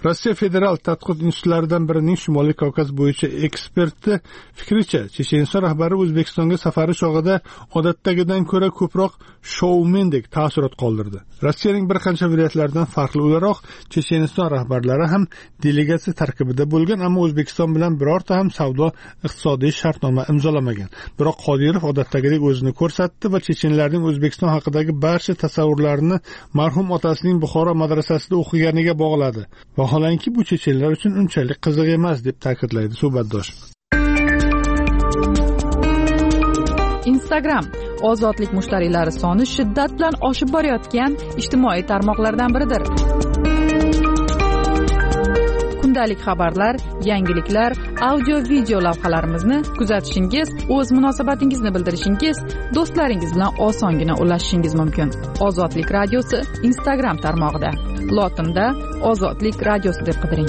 Rossiya federal tadqiqot institutlaridan birining Shimoliy Kavkaz bo'yicha eksperti fikricha, Checheniston rahbari O'zbekistonga safari chog'ida odatdagidan ko'ra ko'proq shoumendek taassurot qoldirdi. Rossiyaning bir qancha viloyatlaridan farqli o'laroq, Checheniston rahbarlari ham delegatsiya tarkibida bo'lgan, ammo O'zbekiston bilan birorta ham savdo-iqtisodiy shartnoma imzolamagan. Biroq Qodirov odatdagidek o'zini ko'rsatdi va chechenlarning O'zbekiston haqidagi barcha tasavvurlarini marhum otasining Buxoro madrasasida o'qiganiga bog'ladi. Vaholanki bu chechenlar uchun unchalik qiziq emas deb ta'kidlaydi suhbatdosh. Instagram ozodlik mushtariylari soni shiddat bilan oshib borayotgan ijtimoiy tarmoqlardan biridir. Kundalik xabarlar, yangiliklar, audio-video lavhalarimizni kuzatishingiz, o'z munosabatingizni bildirishingiz, do'stlaringiz bilan osongina ulashishingiz mumkin. Ozodlik radiosi Instagram tarmog'ida. Lotinda Ozodlik radiosi deb qidiring.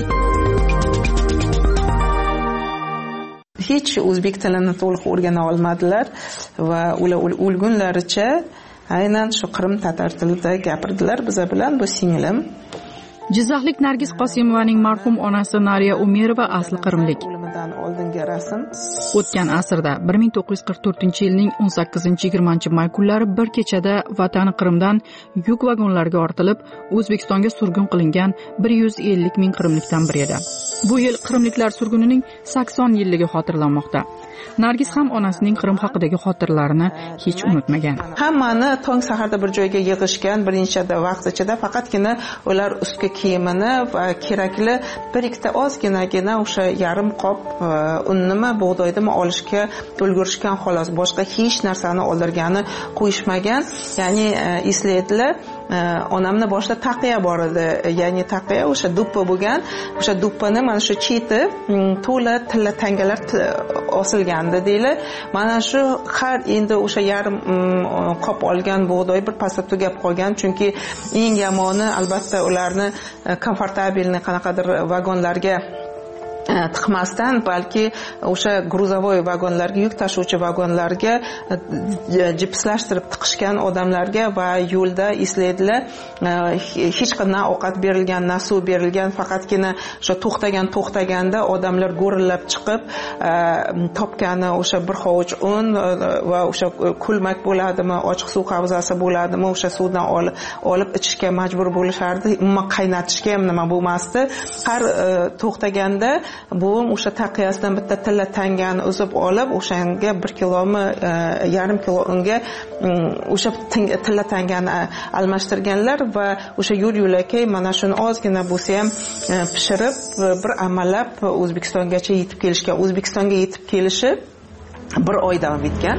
Hech o'zbek tilini to'liq o'rgana olmadilar va ular o'lgunlaricha aynan shu Qrim tatar tilida gapirdilar biza bilan. Bu singlim. Jizzaxlik Nargiz Qosimovaning marhum onasi Nariya Umirova asli qrimlik. Oldingi rasm. O'tgan asrda 1944-yilning 18-20 may kunlari bir kechada vatani Qrimdan yuk vagonlarga ortilib, O'zbekistonga surgun qilingan 150 ming qrimlikdan biri edi. Bu yil qrimliklar surgunining 80 yilligi xotirlanmoqda. Nargiz ham onasining Qrim haqidagi xotiralarini hech unutmagan. Hammani tong saharda bir joyga yig'ishgan, birinchi vaqt ichida faqatgina ular ustki kiyimini va kerakli bir ikkita ozginagina o'sha yarim qop unnimi, bug'doydimi olishga ulgurishgan xolos. Boshqa hech narsani oldirgani qo'yishmagan. Ya'ni eslaydilar, onamni boshida taqiya bor edi. Ya'ni taqiya o'sha duppa bo'lgan. O'sha duppani mana shu cheti to'la tilla tangalar osilgandi deyli. Mana shu har endi o'sha yarim qop olgan bug'doy bir pasda tugab qolgan, chunki eng yomoni albatta ularni komfortabilni qanaqadir vagonlarga tiqmasdan, balki o'sha gruzavoy vagonlarga, yuk tashuvchi vagonlarga jipslashtirib tiqishgan odamlarga va yo'lda eslaydilar, hech qanday ovqat berilgan, na suv berilgan, faqatgina o'sha to'xtaganda odamlar go'rillab chiqib topgani o'sha bir hovuch un va o'sha kulmak bo'ladimi, ochiq suv havzasi bo'ladimi, o'sha suvdan olib ichishga majbur bo'lishardi. Umuman qaynatishga ham nima bo'lmasdi. Har to'xtaganda buvim o'sha taqiyasidan bitta tilla tangani uzib olib, o'shanga 1 kilomi, yarim kilo unga o'sha tilla tangani almashtirganlar va o'sha yo'l-yo'lakay mana shuni ozgina bo'lsa ham pishirib, bir amallab O'zbekistongacha yetib kelishgan. O'zbekistonga yetib kelishi 1 oy davom etgan.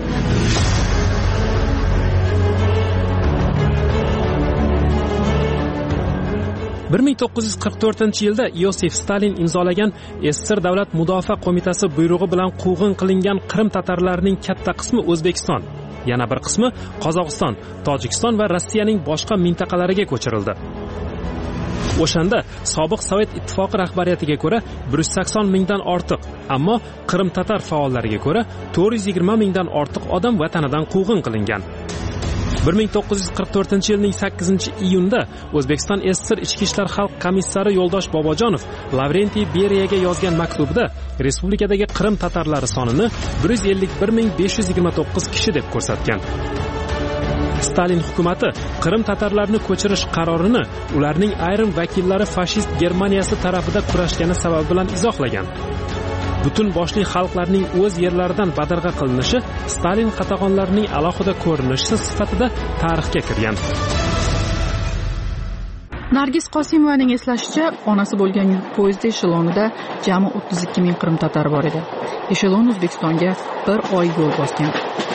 bir 1944-yilda Iosif Stalin imzolagan SSR Davlat Mudofaa qo'mitasi buyrug'i bilan quvg'in qilingan Qrim tatarlarining katta qismi O'zbekiston, yana bir qismi Qozog'iston, Tojikiston va Rossiyaning boshqa mintaqalariga ko'chirildi. O'shanda sobiq Sovet ittifoqi rahbariyatiga ko'ra 180 mingdan ortiq, ammo Qrim tatar faollariga ko'ra 420 mingdan ortiq odam vatanidan quvg'in qilingan. 1944-yilning 8-iyunda O'zbekiston SSR Ichki ishlar xalq komissari Yo'ldosh Bobojonov Lavrentiy Beriyaga yozgan maktubda respublikadagi Qrim tatarlari sonini 151.529 kishi deb ko'rsatgan. Stalin hukumati Qrim tatarlarini ko'chirish qarorini ularning ayrim vakillari fashist Germaniyasi tarafida kurashgani sababi bilan izohlagan. Butun boshli xalqlarning o'z yerlaridan badarg'a qilinishi Stalin qatag'onlarining alohida ko'rinishi sifatida tarixga kirgan. Nargiz Qosimovaning eslashicha, onasi bo'lgan yuk poyezdi eshelonida jami 32 ming Qrim tatari bor edi. Eshelon O'zbekistonga 1 oy yo'l bosgan.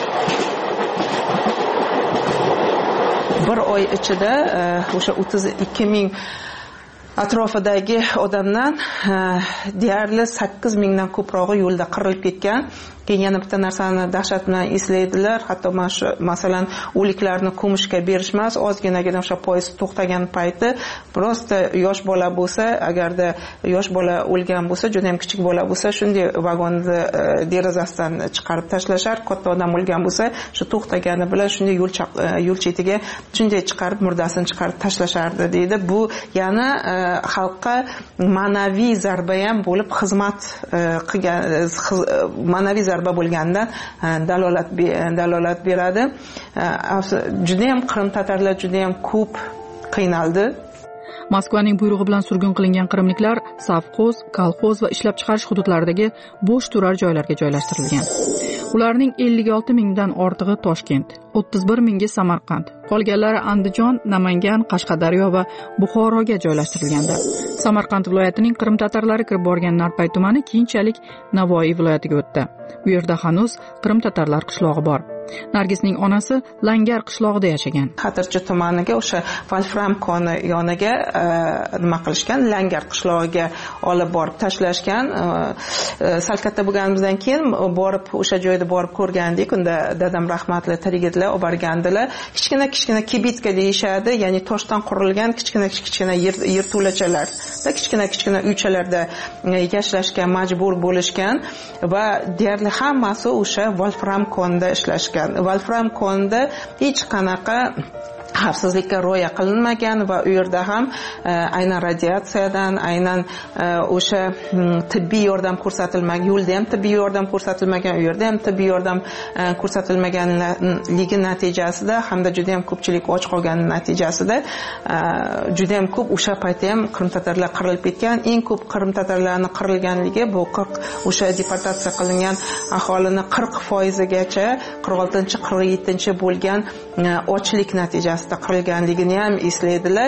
1 oy ichida o'sha 32 ming atrofidagi odamdan deyarli 8 mingdan ko'prog'i yo'lda qirilib ketgan. Keyin yana bitta narsani dahshat bilan eslaydilar. Hatto masalan o'liklarni ko'mishga berishmas, ozginagina o'sha poyezd to'xtagan payti prosta yosh bola bo'lsa, agarda yosh bola o'lgan bo'lsa, juda ham kichik bola bo'lsa, shunday vagonni derazasidan chiqarib tashlashar. Katta odam o'lgan bo'lsa, shu to'xtagani bilan shunday yo'l chetiga shunday chiqarib murdasini chiqarib tashlashardi deydi. Bu yana xalqqa ma'naviy zarba ham bo'lib xizmat qilgan, ma'naviy zarba bo'lganidan dalolat beradi. Juda ham Qrim tatarlar juda ham ko'p qiynaldi. Moskvaning buyrug'i bilan surgun qilingan qrimliklar savxoz, kolxoz va ishlab chiqarish hududlaridagi bo'sh turar joylarga joylashtirilgan. Ularning 56 mingdan ortig'i Toshkent, 31 mingi Samarqand, qolganlari Andijon, Namangan, Qashqadaryo va Buxoroga joylashtirilgandi. Samarqand viloyatining Qrim tatarlari kirib borgan Narpay tumani keyinchalik Navoiy viloyatiga o'tdi. Bu yerda hanuz Qrim tatarlar qishlog'i bor. Nargisning onasi Langar qishlog'ida yashagan. Xatirchi tumaniga o'sha Wolfram koni yoniga nima qilishgan, Langar qishlog'iga olib borib tashlashgan. Sal katta bo'lganimizdan keyin borib o'sha joyda borib ko'rgandik. Unda dadam rahmatli tirigitlar olib borgandilar. Kichkina kibitka deyishadi, ya'ni toshdan qurilgan kichkina yerto'lachalar va kichkina uychalarda yashashga majbur bo'lishgan va deyarli hammasi o'sha Wolfram konda ishlashgan. Wolfram konda hech qanaqa xavfsizlikka rioya qilinmagan va u yerda ham aynan radiatsiyadan, aynan o'sha tibbiy yordam ko'rsatilmagan, yo'lda ham tibbiy yordam ko'rsatilmagan, u yerda ham tibbiy yordam ko'rsatilmaganligi natijasida hamda juda ham ko'pchilik och qolgan natijasida juda ham ko'p o'sha paytda ham Qrim tatarlar qirilib ketgan. Eng ko'p Qrim tatarlarning qirilganligi bu 40 o'sha deportatsiya qilingan aholini 40%gacha 46-47 bo'lgan ochlik natijasida qirilganligini ham eslaydilar.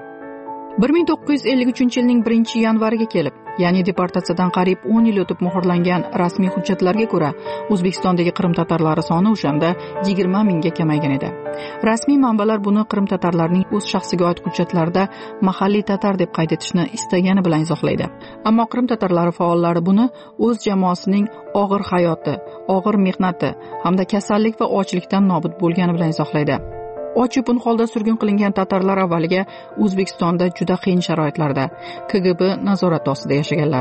1953 yilning 1-yanvariga kelib, ya'ni deportatsiyadan qariyb 10 yil o'tib muhrlangan rasmiy hujjatlarga ko'ra, O'zbekistondagi Qrim tatarlari soni o'shanda 20 mingga kamaygan edi. Rasmiy manbalar buni Qrim tatarlarining o'z shaxsiga oid hujjatlarida mahalliy tatar deb qayd etishni istagani bilan izohlaydi. Ammo Qrim tatarlari faollari buni o'z jamoasining og'ir hayoti, og'ir mehnati hamda kasallik va ochlikdan nobud bo'lgani bilan izohlaydi. Och-yupun holda surgun qilingan tatarlar avvaliga O'zbekistonda juda qiyin sharoitlarda KGB nazorati ostida yashaganlar.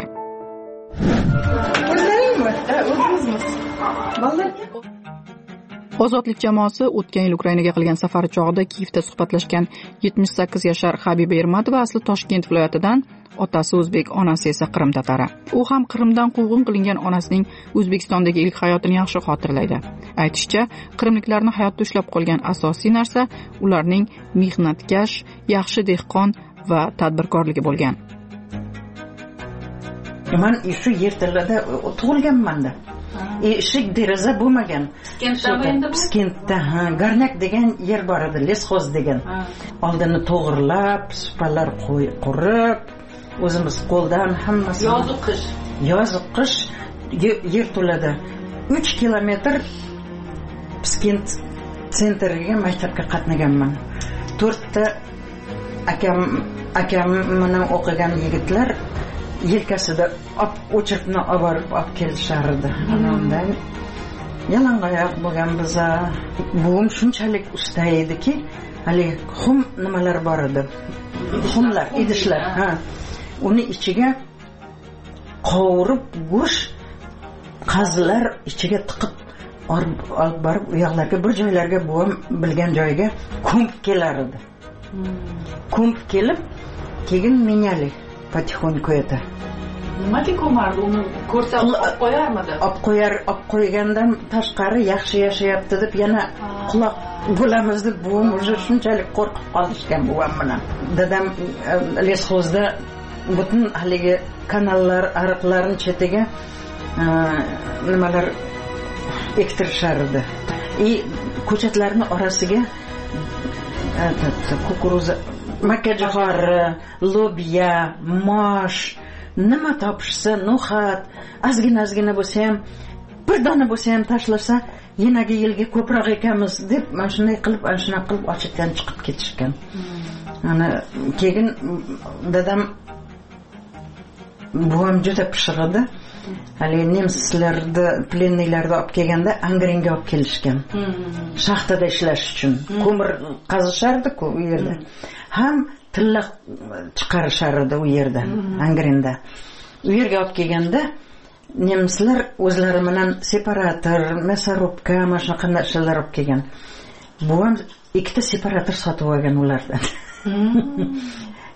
Ozodlik jamoasi o'tgan yil Ukrainaga qilgan safari chog'ida Kiyevda suhbatlashgan 78 yashar Habiba Ermatova asli Toshkent viloyatidan, otasi o'zbek, onasi esa Qrim tatari. U ham Qrimdan quvg'in qilingan onasining O'zbekistondagi ilk hayotini yaxshi xotirlaydi. Aytishicha, qrimliklarni hayotda ushlab qolgan asosiy narsa ularning mehnatkash, yaxshi dehqon va tadbirkorligi bo'lgan. Men shu yerlarda tug'ilganman-da. Eshik deraza bo'lmagan. Piskentda, Garnak degan yer bor edi, lesxoz degan. Oldini to'g'irlab, supalar qurib, o'zimiz qo'ldan hammasi yoziq qish yerto'lada 3 kilometr Piskent sentriga maktabga qatnaganman. 4 ta akam bilan o'qigan yigitlar yelkasida o'chiribni olib kelishardi. Onamdan yalangoyoq bo'lgan biz. Buvim shunchalik usta ediki, hali xum nimalar bor edi. Xumlar, idishlar, uni ichiga qovurib go'sht qazilar ichiga tiqib olib borib u yoqlarga bir joylarga buvim bilgan joyga ko'mib kelar edi. Ko'mib kelib, keyin menyali потихоньку это. Nimaga ko'mardi? Uni ko'rsa olib qo'yarmidi? Olib qo'ygandan tashqari yaxshi yashayapti deb yana quloq bo'lamiz deb buvim уже shunchalik qo'rqib qolishgan buvim bilan. Dadam lesxozda butun haligi kanallar, ariqlarning chetiga nimalar ektirishardi. Ko'chatlarning orasiga kukuruza, makkajo'xor, lobiya, mosh, nima topishsa, no'xat, ozgina bo'lsa ham, bir dona bo'lsa ham tashlasa, yanagi yilga ko'proq ekamiz deb mana shunday qilib, ochitdan chiqib ketishgan. Ana keyin dadam buvim juda pishiq edi. Hali nemslarni plennilarni olib kelganda Angrenga olib kelishgan. Shaxtada ishlash uchun. Ko'mir qazishardi-ku u yerda. Ham tilla chiqarishardi u yerda, Angrenda. U yerga olib kelganda nemslar o'zlari bilan separator, мясорубка, mana shunaqa narsalar olib kelgan. Buvim 2 ta separator sotib olgan ulardan.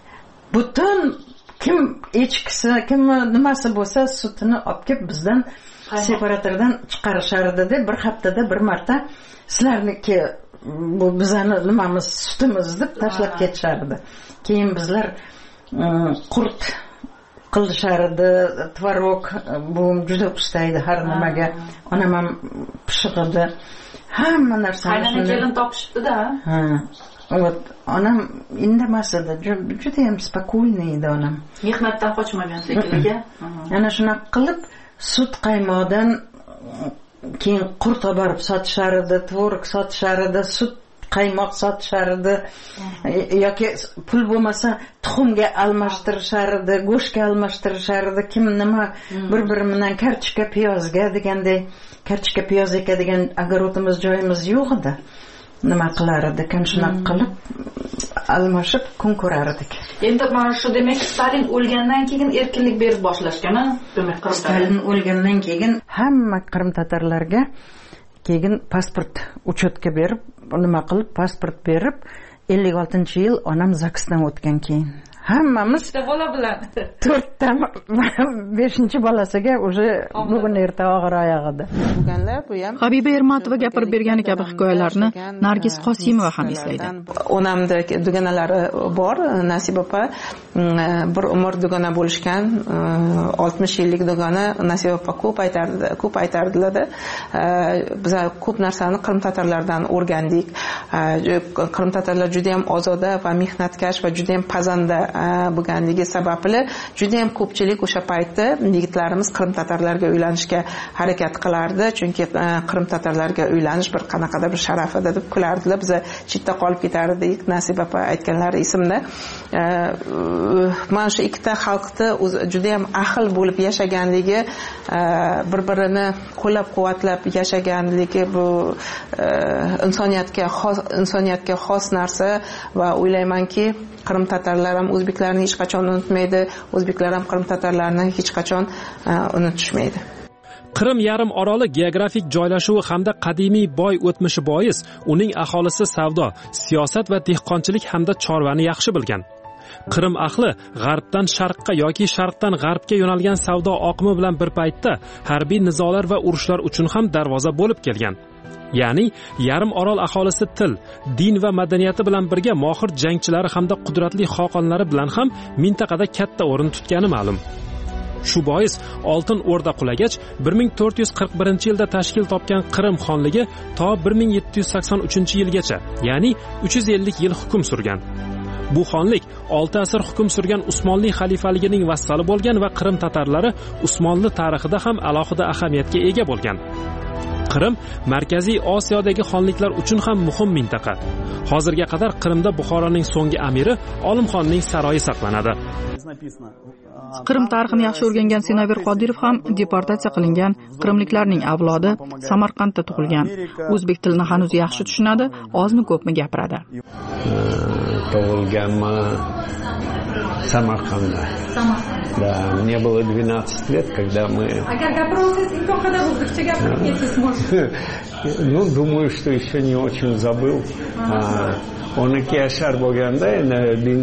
butun kim echkisi kim nimasi bo'lsa sutini olib kelib bizdan separatordan chiqarishardi deb bir haftada bir marta sizlarniki bu bizani nimamiz sutimiz deb tashlab ketishardi. Keyin bizlar qurt qilishardi, tvorog bu juda pishlaydi har nimaga. Onam ham pishig'idi. Hamma narsani qaynona kelin topishibdi-da. Вот, onam indamas edi, juda ham spokойный edi onam. Mehnatdan qochmagan shekilliga. Ana shunaqa qilib sut qaymoqdan keyin qurt olib borib sotishar edi, tvorog sotishar edi, sut qaymoq sotishar edi, yoki pul bo'lmasa tuxumga almashtirishar edi, go'shtga almashtirishar edi, kim nima bir-biri bilan kartoshka piyozga deganda, kartoshka piyoz ekadigan огородimiz joyimiz yo'q edi. Nima qilar edik, shunaqa qilib almashib kun ko'rar edik. Endi mana shu demak Stalin o'lgandan keyin erkinlik berib boshlashgan-a? Demak Stalin o'lgandan keyin hamma Qrim tatarlarga keyin pasport uchetga berib, nima qilib pasport berib 56-yil onam zaksdan o'tgan keyin hammamiz bola bilan 4ta 5-bolasiga уже bugun erta og'ir oyog'ida. Habiba Ermatova gapirib bergani kabi hikoyalarni Nargiz Qosimova ham eslaydi. Onamda dugonalari bor, Nasiba opa bir umr dugona bo'lishgan, 60 yillik dugona. Nasiba opa ko'p aytardilar-da. Biz ko'p narsani Qrim tatarlardan o'rgandik. Qrim tatarlar juda ham ozoda va mehnatkash va juda ham pazanda bo'lganligi sababli juda ham ko'pchilik o'sha paytda yigitlarimiz Qrim tatarlarga uylanishga harakat qilardi, chunki Qrim tatarlarga uylanish bir qanaqadir bir sharaf edi deb kulardilar. Biz chetda qolib ketardik. Nasiba opa aytganlari esimda. Mana shu ikkita xalqda juda ham ahil bo'lib yashaganligi, bir-birini qo'llab-quvvatlab yashaganligi bu insoniyatga xos narsa va o'ylaymanki Qrim tatarlar ham o'zbeklarni hech qachon unutmaydi, o'zbeklar ham Qrim tatarlarni hech qachon unutishmaydi. Qrim yarim oroli geografik joylashuvi hamda qadimiy boy o'tmishi bois uning aholisi savdo, siyosat va dehqonchilik hamda chorvani yaxshi bilgan. Qrim ahli g'arbdan sharqqa yoki sharqdan g'arbga yo'nalgan savdo oqimi bilan bir paytda harbiy nizolar va urushlar uchun ham darvoza bo'lib kelgan. Ya'ni yarim orol aholisi til, din va madaniyati bilan birga mohir jangchilari hamda qudratli xoqonlari bilan ham mintaqada katta o'rin tutgani ma'lum. Shu bois Oltin O'rda qulagach 1441-yilda tashkil topgan Qrim xonligi to 1783-yilgacha, ya'ni 350 yil hukm surgan. Bu xonlik 6 asr hukm surgan Usmonli xalifaligining vassali bo'lgan va Qrim tatarlari Usmonli tarixida ham alohida ahamiyatga ega bo'lgan. Qrim Markaziy Osiyodagi xonliklar uchun ham muhim mintaqa. Hozirga qadar Qrimda Buxoroning so'nggi amiri Olimxonning saroyi saqlanadi. Qrim tarixini yaxshi o'rgangan Senavir Qodirov ham deportatsiya qilingan qrimliklarning avlodi, Samarqandda tug'ilgan. O'zbek tilini hanuz yaxshi tushunadi, ozmi ko'pmi gapiradi. Tug'ilganman Samarqandda. Да, мне было 12 лет, когда мы... Ну, думаю, что еще не очень забыл. 12 yashar bo'lganda, endi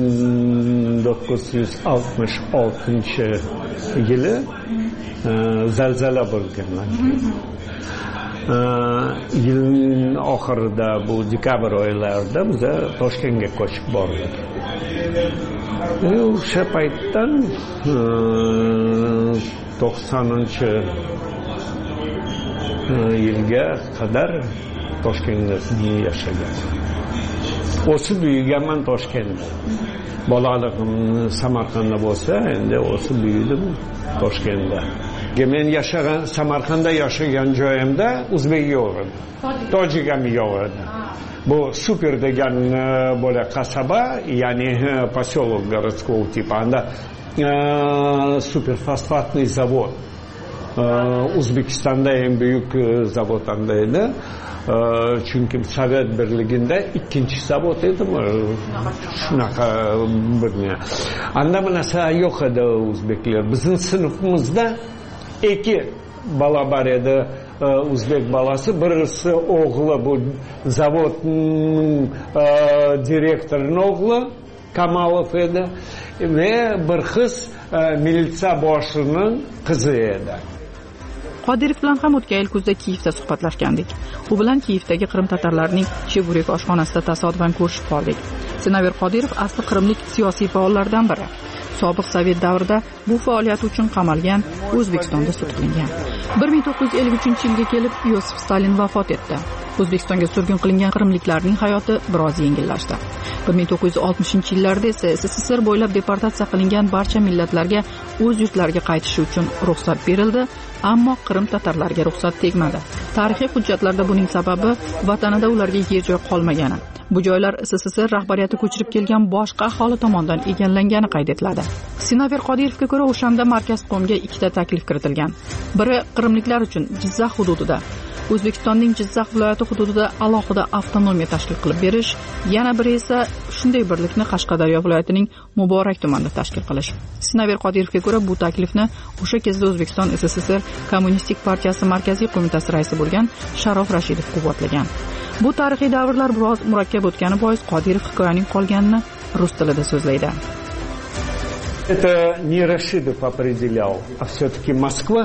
1966-yili zalzala bo'lgan. Yilning oxirida, bu dekabr oylarida biz Toshkentga ko'chib bordik. O'sha paytdan 90-yilga qadar Toshkentda yashagan. O'sib büyüganman Toshkentda. Bolaligim Samarqandda bo'lsa, endi o'sib büyüdim Toshkentda. Men yashagan Samarqandda yashagan joyimda o'zbek yo'q edi. Tojik ham yo'q edi. Bu super degan bo'la qasaba, ya'ni поселок городского типа, anda superfosfatный zavod. O'zbekistonda eng buyuk zavod anda edi. Chunki Sovet birligida ikkinchi zavod edi. Shunaqa bir. Anda bu narsa yo'q edi o'zbeklar. Bizning sinfimizda ikki bola bor edi. O'zbek bolasi, birisi o'g'li bu zavodning direktorining o'g'li Kamalov edi. ve bir qiz militsiya boshining qizi edi. Qodirov bilan ham o'tgan yil kuzda Kiyevda suhbatlashgandik. U bilan Kiyevdagi Qrim tatarlarining Cheburek oshxonasida tasodifan ko'rishib qoldik. Senaver Qodirov asli qrimlik siyosiy faollardan biri. Sobiq Sovet davrida bu faoliyati uchun qamalgan, O'zbekistonda sud qilingan. 1953-yilga kelib Yosif Stalin vafot etdi. O'zbekistonga surgun qilingan qrimliklarning hayoti biroz yengillashdi. 1960-yillarda esa SSSR bo'ylab deportatsiya qilingan barcha millatlarga o'z yurtlariga qaytishi uchun ruxsat berildi, ammo Qrim tatarlariga ruxsat tegmadi. Tarixiy hujjatlarda buning sababi vatanida ularga yer joy qolmagani. Bu joylar SSSR rahbariyati ko'chirib kelgan boshqa aholi tomonidan egallangani qayd etiladi. Senaver Qodirovga ko'ra, o'shanda Markaz Qomga ikkita taklif kiritilgan. Biri qrimliklar uchun Jizzax hududida, O'zbekistonning Jizzax viloyati hududida alohida avtonomiya tashkil qilib berish, yana biri esa shunday birlikni Qashqadaryo viloyatining Muborak tumanida tashkil qilish. Senaver Qodirovga ko'ra, bu taklifni o'sha kezda O'zbekiston SSSR Kommunistik partiyasi markaziy qo'mitasi raisi bo'lgan Sharof Rashidov quvvatlagan. Bu tarixiy davrlar biroz murakkab o'tgani bois Qodirov hikoyaning qolganini rus tilida so'zlaydi. Это не Рашидов определял, а все-таки Москва.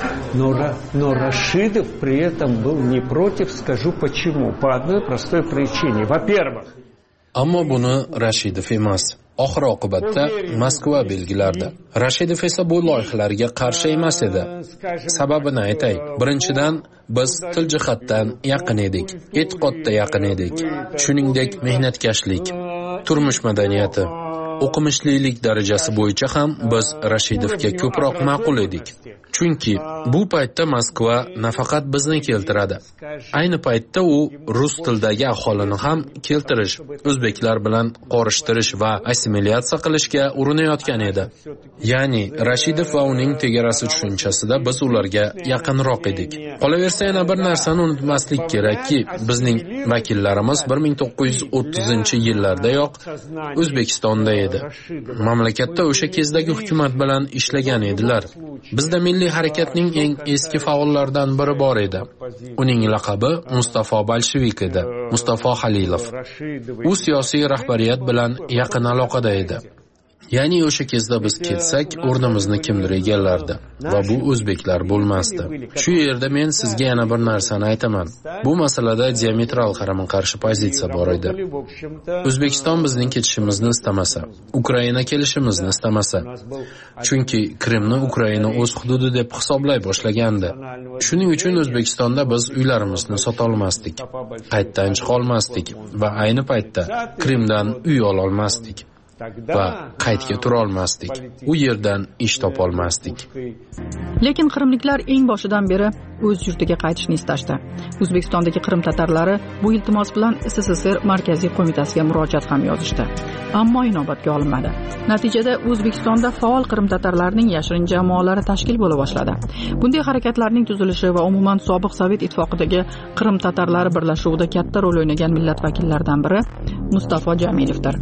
Но Рашидов при этом был не против, скажу почему. По одной простой причине. Во-первых, ammo buni Rashidov emas, oxir oqibatda Moskva belgilardi. Rashidov esa bu loyihalarga qarshi emas edi. Sababini aytay. Birinchidan, biz til jihatdan yaqin edik, e'tiqodda yaqin edik. Shuningdek, mehnatkashlik, turmush madaniyati, o'qimishlilik darajasi bo'yicha ham biz Rashidovga ko'proq ma'qul edik. Chunki bu paytda Moskva nafaqat bizni keltiradi. Ayni paytda u rus tilidagi aholini ham keltirish, o'zbeklar bilan qorishtirish va assimilyatsiya qilishga urinayotgan edi. Ya'ni Rashidov va uning tegarasi tushunchasida biz ularga yaqinroq edik. Qolaversa, yana bir narsani unutmaslik kerakki, bizning vakillarimiz 1930-yillardayoq O'zbekistonda edi. Mamlakatda o'sha kezdagi hukumat bilan ishlagan edilar. Bizda milliy harakatning eng eski faollaridan biri bor edi. Uning laqabi Mustafo Bolshevik edi, Mustafo Halilov. U siyosiy rahbariyat bilan yaqin aloqada edi. Ya'ni o'sha kezda biz ketsak, o'rnimizni kimdir egallardi va bu o'zbeklar bo'lmasdi. Shu yerda men sizga yana bir narsani aytaman. Bu masalada diametral qarama-qarshi pozitsiya bor edi. O'zbekiston bizning ketishimizni istamasa, Ukraina kelishimizni istamasa, chunki Qrimni Ukraina o'z hududi deb hisoblay boshlagandi. Shuning uchun O'zbekistonda biz uylarimizni sota olmasdik, qaytdan chiqa olmasdik va ayni paytda Qrimdan uy ola olmasdik. Va qaytga tura olmasdik. U yerdan ish topa olmasdik. Lekin qrimliklar eng boshidan beri o'z yurtiga qaytishni istashdi. O'zbekistondagi Qrim tatarlari bu iltimos bilan SSSR markaziy qo'mitasiga murojaat ham yozishdi. Ammo inobatga olinmadi. Natijada O'zbekistonda faol Qrim tatarlarining yashirin jamoalari tashkil bo'la boshladi. Bunday harakatlarning tuzilishi va umuman sobiq Sovet ittifoqidagi Qrim tatarlari birlashuvida katta rol o'ynagan millat vakillaridan biri Mustafo Jamilovdir.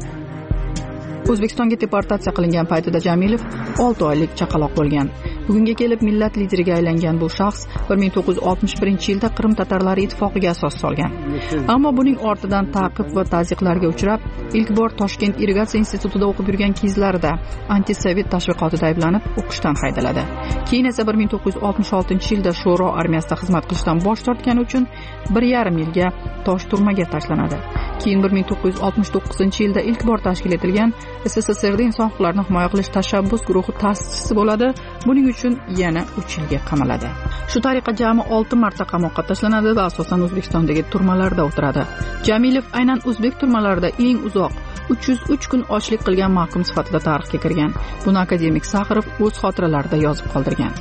O'zbekistonga deportatsiya qilingan paytida Jamilov 6 oylik chaqaloq bo'lgan. Bugunga kelib millat lideriga aylangan bu shaxs 1961-yilda Qrim tatarlari ittifoqiga asos solgan. Ammo buning ortidan ta'qib va tazyiqlarga uchrab, ilk bor Toshkent irrigatsiya institutida o'qib yurgan kezlarida antisovet tashviqotida ayblanib, o'qishdan haydaladi. Keyin esa 1966-yilda Sho'ro armiyasida xizmat qilishdan bosh tortgani uchun 1,5 yilga Tosh turmaga tashlanadi. Keyin 1969-yilda ilk bor tashkil etilgan SSSRda inson huquqlarini himoya qilish tashabbus guruhi ta'sischisi bo'ladi. Buning uchun yana 3 yilga qamaladi. Shu tariqa jami 6 marta qamoqqa tashlanadi va asosan O'zbekistondagi turmalarda o'tiradi. Jamilov aynan o'zbek turmalarida eng uzoq 303 kun ochlik qilgan mahkum sifatida tarixga kirgan. Buni akademik Saxarov o'z xotiralarida yozib qoldirgan.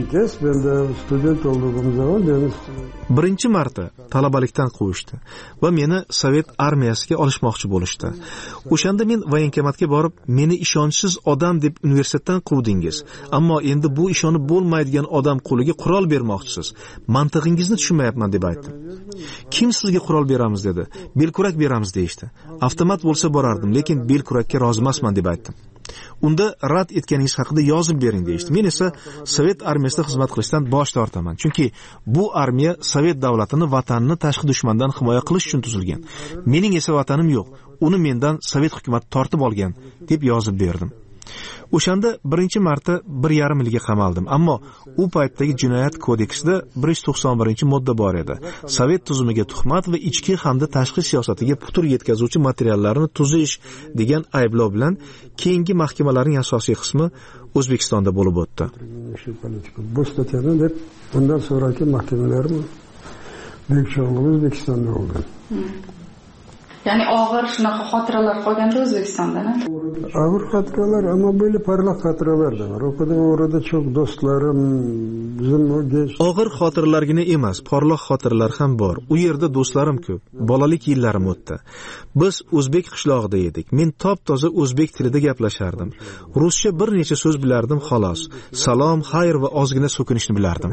Birinchi marta talabalikdan qo'yishdi va meni Sovet armiyasiga olishmoqchi bo'lishdi. O'shanda men voyenkomatga borib, meni ishonchsiz odam deb universitetdan quvdingiz, ammo endi bu ishonib bo'lmaydigan odam qo'liga qurol bermoqchisiz. Mantig'ingizni tushunmayapman deb aytdim. Kim sizga qurol beramiz dedi. Belkurak beramiz deyishdi. Avtomat bo'lsa borardim, lekin belkurakka rozi emasman deb aytdim. Unda rad etganingiz haqida yozib bering deyishdi. Men esa Sovet armiyasida xizmat qilishdan bosh tortaman. Chunki bu armiya Sovet davlatini, vatanini tashqi dushmandan himoya qilish uchun tuzilgan. Mening esa vatanim yo'q. uni mendan sovet hukumati tortib olgan deb yozib berdim. O'shanda birinchi marta 1,5 yilga qamaldim, ammo u paytdagi jinoyat kodeksida 191-modda bor edi. Sovet tuzumiga tuhmat va ichki hamda tashqi siyosatiga putur yetkazuvchi materiallarni tuzish degan ayblov bilan keyingi mahkamalarning asosiy qismi O'zbekistonda bo'lib o'tdi. Bu statyadan deb bundan sonraki mahkamalarimiz büyük çoğunluğu O'zbekistonda bo'lgan. Ya'ni og'ir shunaqa xotiralar qolganda O'zbekistonda, mi? Og'ir xotiralar, ama böyle parlak xotiralar da var. Orada çok dostlarım, bizim o genç... Og'ir xotiralargina emas, porloq xotiralar ham bor. U yerda do'stlarim ko'p. Bolalik yillarim o'tdi. Biz o'zbek qishlog'ida edik. Men top-toza o'zbek tilida gaplashardim. Ruscha bir necha so'z bilardim xolos. Salom, xayr va ozgina so'kinishni bilardim.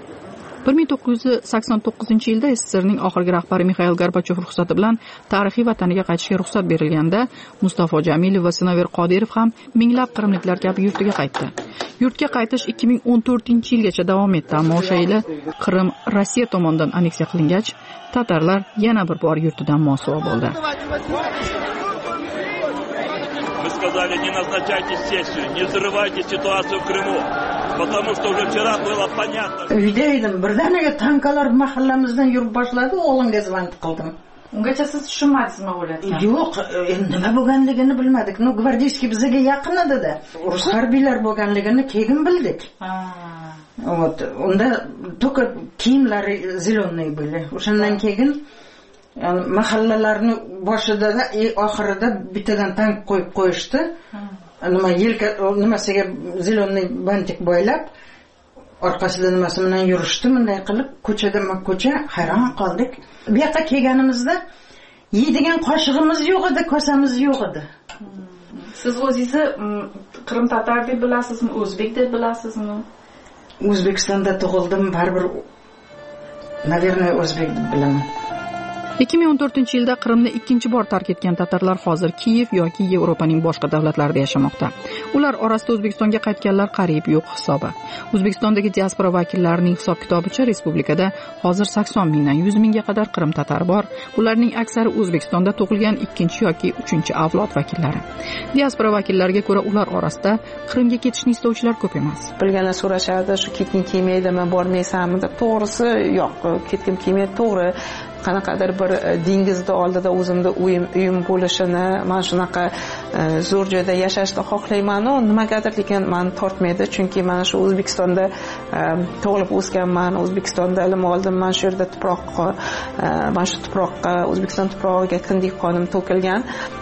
1989-yilda SSRning oxirgi rahbari Mixail Gorbachov ruxsati bilan tarixiy vataniga qaytishga ruxsat berilganda Mustafo Jamilov va Sinover Qodirov ham minglab qrimliklar kabi yurtiga qaytdi. Yurtga qaytish 2014-yilgacha davom etdi, ammo o'sha yili Qrim Rossiya tomonidan anneksiya qilingach, tatarlar yana bir bor yurtidan mosuvo bo'ldi. Вы сказали, не назначайте сессию, не взрывайте ситуацию в Крыму, потому что уже вчера было понятно. Uyda edim, birdaniga tankalar mahallamizdan yurib boshladi, o'g'limga zvont qildim. Ungacha siz tushunmadingizmi o'ylatgan? Yo'q, nima bo'lganligini bilmadik. No, gvardiyskiy bizga yaqin edi-da. Rus harbiylar bo'lganligini keyin bildik. Вот, unda только kiyimlari zelenoy bo'ldi. O'shandan keyin yani mahallalarni boshida da oxirida bittadan tank qo'yib qo'yishdi. Nima yelka nimasiga zelenoy bantik bo'ylab orqasida nimasi bilan yurishdi, bunday qilib ko'cha hayron qoldik. Bu yoqqa kelganimizda yeydigan qoshig'imiz yo'q edi, kosamiz yo'q edi. Siz o'zingizni Qrim tatar deb bilasizmi, o'zbek deb bilasizmi? O'zbekistonda tug'ildim, baribir navernoy o'zbek deb bilaman. 2014-yilda Qrimni ikkinchi bor tark etgan tatarlar hozir Kiyev yoki Yevropaning boshqa davlatlarida yashamoqda. Ular orasida O'zbekistonga qaytganlar qariyb yo'q hisobi. O'zbekistondagi diaspora vakillarining hisob-kitobicha respublikada hozir 80 mingdan 100 mingga qadar Qrim tatar bor. Ularning aksari O'zbekistonda tug'ilgan ikkinchi yoki uchinchi avlod vakillari. Diaspora vakillariga ko'ra, ular orasida Qrimga ketishni istovchilar ko'p emas. Bilganlar so'rashadi, shu ketgim kelmaydimi, bormaysanmi deb. To'g'risi, yo'q, ketgim kelmaydi, to'g'ri. Qanaqadir bir dengizda oldida o'zimda uyim bo'lishini, men shunaqa zo'r joyda yashashni xohlayman-u, nimagadir lekin meni tortmaydi, chunki men shu O'zbekistonda tug'ilib o'sganman, O'zbekistonda ilm oldim, men shu yerda men shu tuproqqa, O'zbekiston tuprog'iga kindik qonim to'kilgan.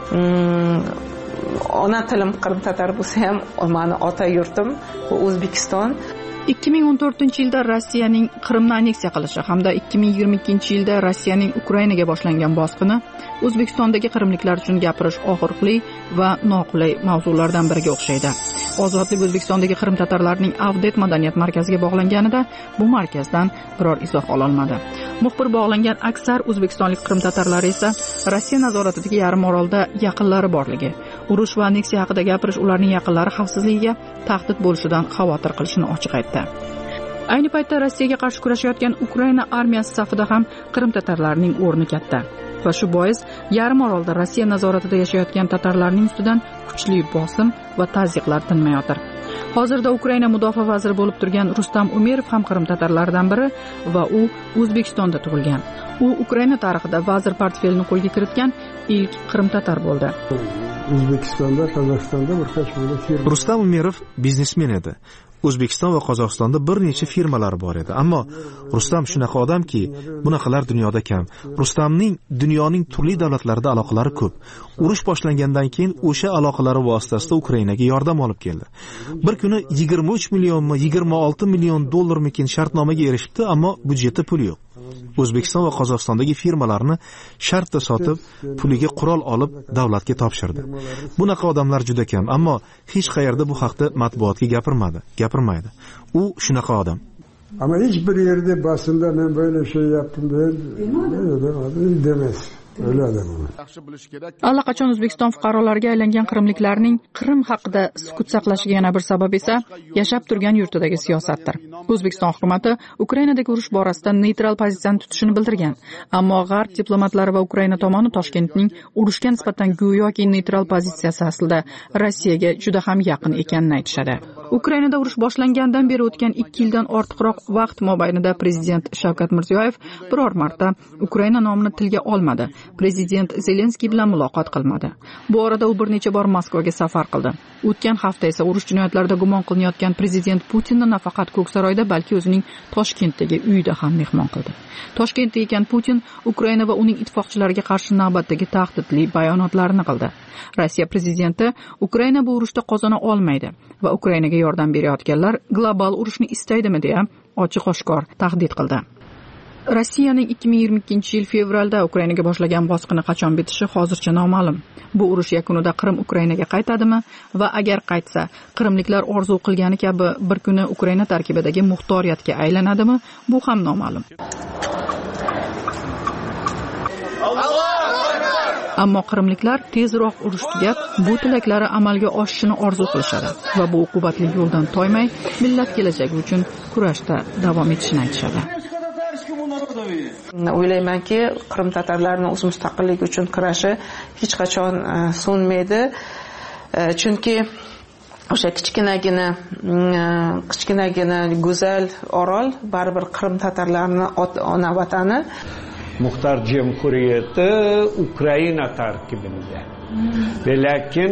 Ona tilim Qrim tatar bo'lsa ham, meni ota yurtim bu O'zbekiston. 2014-yilda Rossiyaning Qrimni anneksiya qilishi hamda 2022-yilda Rossiyaning Ukrainaga boshlangan bosqini O'zbekistondagi qrimliklar uchun gapirish og'riqli va noqulay mavzulardan biriga o'xshaydi. Ozodlik O'zbekistondagi Qrim tatarlarining Avdet madaniyat markaziga bog'langanida bu markazdan biror izoh ololmadi. Muxbir bog'langan aksar o'zbekistonlik Qrim tatarlari esa Rossiya nazoratidagi yarim orolda yaqinlari borligi, urush va anneksiya haqida gapirish ularning yaqinlari xavfsizligiga tahdid bo'lishidan xavotir qilishini ochiq aytdi. Ayni paytda Rossiyaga qarshi kurashayotgan Ukraina armiyasi safida ham Qrim tatarlarining o'rni katta. Va shu bois yarim orolda Rossiya nazoratida yashayotgan tatarlarning ustidan kuchli bosim va tazyiqlar tinmayotir. Hozirda Ukraina mudofaa vaziri bo'lib turgan Rustam Umerov ham Qrim tatarlaridan biri va u O'zbekistonda tug'ilgan. U Ukraina tarixida vazir portfelini qo'lga kiritgan ilk Qrim tatar bo'ldi. O'zbekistonda, Qozog'istonda bir qancha firma. Rustam Umerov biznesmen edi. O'zbekiston va Qozog'istonda bir necha firmalar bor edi, ammo Rustam shunaqa odamki, bunaqalar dunyoda kam. Rustamning dunyoning turli davlatlarida aloqalari ko'p. Urush boshlangandan keyin o'sha aloqalari vositasida Ukrainaga yordam olib keldi. Bir kuni 23 millionmi, 26 million dollarmikin shartnomaga erishibdi, ammo budjetda pul yo'q. O'zbekiston va Qozog'istondagi firmalarni shartda sotib, puliga qurol olib davlatga topshirdi. Bunaqa odamlar juda kam, ammo hech qayerda bu haqda matbuotga gapirmaydi. U shunaqa odam. Ama hiçbir yerde basında ben böyle şey yaptım demez. allaqachon O'zbekiston fuqarolariga aylangan qrimliklarning Qrim haqida sukut saqlashiga yana bir sabab esa yashab turgan yurtidagi siyosatdir. O'zbekiston hukumatı Ukrainadagi urush borasida neytral pozitsiyani tutishini bildirgan, ammo G'arb diplomatlari va Ukraina tomoni Toshkentning urushga nisbatan go'yoki neytral pozitsiyasi aslida Rossiyaga juda ham yaqin ekanini aytishadi. Ukrainada urush boshlangandan beri o'tgan 2 yildan ortiqroq vaqt mobaynida prezident Shavkat Mirziyoyev biror marta Ukraina nomini tilga olmadi. Prezident Zelenskiy bilan muloqot qilmadi. Bu orada u bir necha bor Moskvaga safar qildi. O'tgan hafta esa urush jinoyatlarida gumon qilinayotgan prezident Putinni nafaqat Ko'ksaroyda, balki o'zining Toshkentdagi uyida ham mehmon qildi. Toshkentda ekan Putin Ukraina va uning ittifoqchilariga qarshi navbatdagi tahdidli bayonotlarini qildi. Rossiya prezidenti Ukraina bu urushda qozona olmaydi va Ukrainaga yordam berayotganlar global urushni istaydimi deya ochiq-oshkor tahdid qildi. Rossiyaning 2022-yil fevralda Ukrainaga boshlagan bosqini qachon bitishi hozircha noma'lum. Bu urush yakunida Qrim Ukrainaga qaytadimi va agar qaytsa, qrimliklar orzu qilgani kabi bir kuni Ukraina tarkibidagi muxtoriyatga aylanadimi? Bu ham noma'lum. Ammo qrimliklar tezroq urush tugab, bu tilaklari amalga oshishini orzu qilishadi va bu uqubatli yo'ldan toymay, millat kelajagi uchun kurashda davom etishini aytishadi. O'ylaymanki, Qrim tatarlarining o'z mustaqilligi uchun kurashi hech qachon so'nmaydi. Chunki o'sha kichkinagina go'zal orol baribir Qrim tatarlarining ona vatani. Muxtar Cumhuriyeti Ukrayna tarkibinde. Ve lakin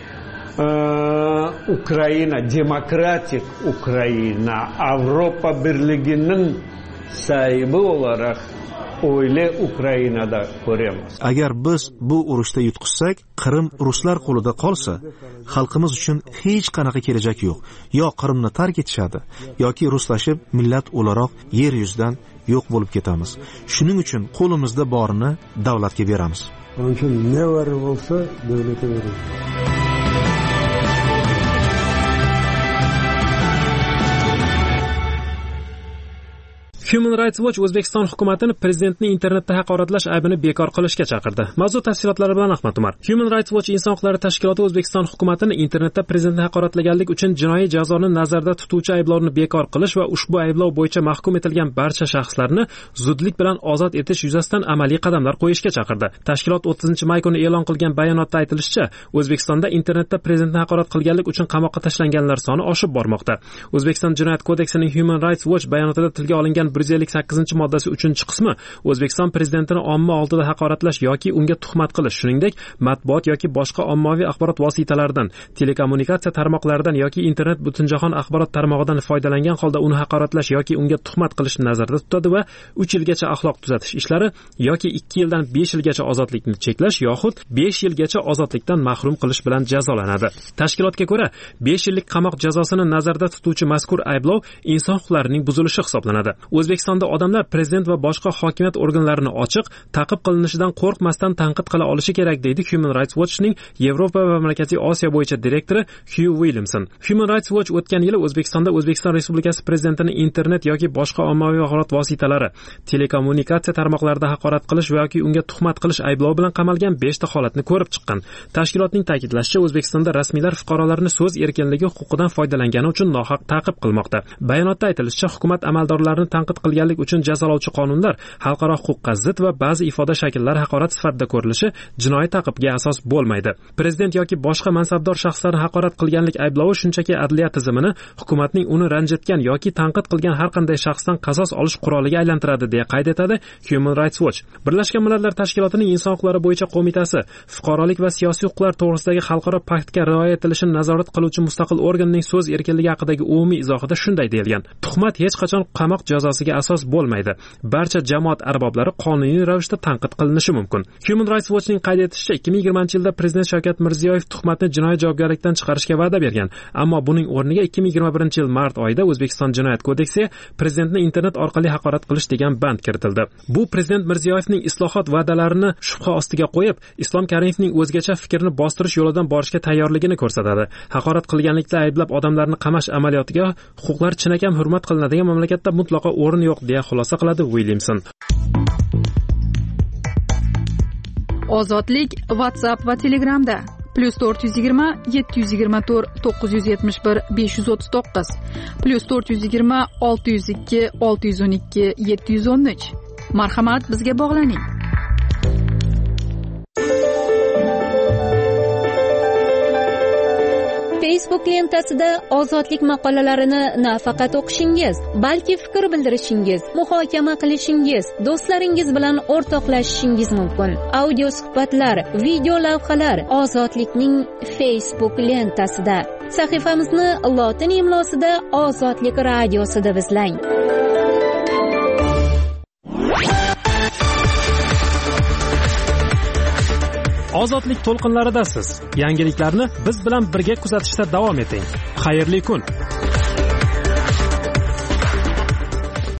Ukrayna, demokratik Ukrayna, Avrupa Birliği'nin sahibi olarak öyle Ukrayna'da göremiz. Agar biz bu urushda yutqizsak, Qrim ruslar qo'lida qolsa, xalqimiz uchun hech qanaqa kelajak yo'q. Yo Qrimni tark etishadi, yoki ruslashib millat o'laroq yer yuzidan yo'q bo'lib ketamiz. Shuning uchun qo'limizda borini davlatga beramiz. Onun için ne var olsa devlete veririz. Human Rights Watch O'zbekiston hukumatini prezidentning internetda haqoratlash aybini bekor qilishga chaqirdi. Mavzu tafsilotlari bilan Ahmad Umar. Human Rights Watch inson huquqlari tashkiloti O'zbekiston hukumatini internetda prezidentni haqoratlaganlik uchun jinoiy jazoni nazarda tutuvchi ayblovni bekor qilish va ushbu ayblov bo'yicha mahkum etilgan barcha shaxslarni zudlik bilan ozod etish yuzasidan amaliy qadamlar qo'yishga chaqirdi. Tashkilot 30-may kuni e'lon qilgan bayonotda aytilishicha, O'zbekistonda internetda prezidentni haqorat qilganlik uchun qamoqqa tashlanganlar soni oshib bormoqda. O'zbekiston Jinoyat kodeksining Human Rights Watch bayonotida tilga olingan 158-moddasi 3-qismi O'zbekiston prezidentini omma oldida haqoratlash yoki unga tuhmat qilish, shuningdek matbuot yoki boshqa ommaviy axborot vositalaridan, telekommunikatsiya tarmoqlaridan yoki internet butunjahon axborot tarmog'idan foydalangan holda uni haqoratlash yoki unga tuhmat qilishni nazarda tutadi va 3 yilgacha axloq tuzatish ishlari yoki 2 yildan 5 yilgacha ozodlikni cheklash yoxud 5 yilgacha ozodlikdan mahrum qilish bilan jazolanadi. Tashkilotga ko'ra, 5 yillik qamoq jazosini nazarda tutuvchi mazkur ayblov inson huquqlarining buzilishi hisoblanadi. O'zbekistonda odamlar prezident va boshqa hokimiyat organlarini ochiq, ta'qib qilinishidan qo'rqmasdan tanqid qila olishi kerak, deydi Human Rights Watchning Yevropa va Markaziy Osiyo bo'yicha direktori Hugh Williamson. Human Rights Watch o'tgan yili O'zbekistonda O'zbekiston Respublikasi prezidentini internet yoki boshqa ommaviy axborot vositalari, telekommunikatsiya tarmoqlarida haqorat qilish yoki unga tuhmat qilish ayblovi bilan qamalgan 5 ta holatni ko'rib chiqqan. Tashkilotning ta'kidlashicha, O'zbekistonda rasmiylar fuqarolarni so'z erkinligi huquqidan foydalangani uchun nohaq ta'qib qilmoqda. Bayonotda aytilishicha, hukumat amaldorlarini tanqid qilganlik uchun jazolovchi qonunlar xalqaro huquqqa zid va ba'zi ifoda shakllari haqorat sifatida ko'rilishi jinoiy ta'qibga asos bo'lmaydi. Prezident yoki boshqa mansabdor shaxslarni haqorat qilganlik ayblovi shunchaki adliya tizimini hukumatning uni ranjitgan yoki tanqid qilgan har qanday shaxsdan qasos olish quroliga aylantiradi, deya qayd etadi Human Rights Watch. Birlashgan Millatlar Tashkilotining inson huquqlari bo'yicha qo'mitasi fuqarolik va siyosiy huquqlar to'g'risidagi xalqaro paktga rioya etilishini nazorat qiluvchi mustaqil organning so'z erkinligi haqidagi umumiy izohida shunday deyilgan: tuhmat hech qachon qamoq jazosiga asos bo'lmaydi. Barcha jamoat arboblari qonuniy ravishda tanqid qilinishi mumkin. Human Rights Watchning qayd etishicha, 2020-yilda prezident Shavkat Mirziyoyev tuhmatni jinoiy javobgarlikdan chiqarishga va'da bergan, ammo buning o'rniga 2021-yil mart oyida O'zbekiston Jinoyat kodeksiga prezidentni internet orqali haqorat qilish degan band kiritildi. Bu prezident Mirziyoyevning islohot va'dalarini shubha ostiga qo'yib, Islom Karimovning o'zgacha fikrni bostirish yo'lidan borishga tayyorligini ko'rsatadi. Haqorat qilganlikda ayblab odamlarni qamash amaliyotiga huquqlar chinakam hurmat qilinadigan mamlakatda mutlaqo o'rin yo'q, deya xulosa qiladi Williamson. Ozodlik WhatsApp va Telegramda +420 724 971 539 +420 602 612 713. Marhamat, bizga bog'laning. Facebook lentasida ozodlik maqolalarini nafaqat o'qishingiz, balki fikr bildirishingiz, muhokama qilishingiz, do'stlaringiz bilan o'rtoqlashishingiz mumkin. Audio suhbatlar, video lavhalar Ozodlikning Facebook lentasida. Sahifamizni lotin imlosida Ozodlik radiosida izlang. Ozodlik to'lqinlaridasiz. Yangiliklarni biz bilan birga kuzatishda davom eting. Xayrli kun.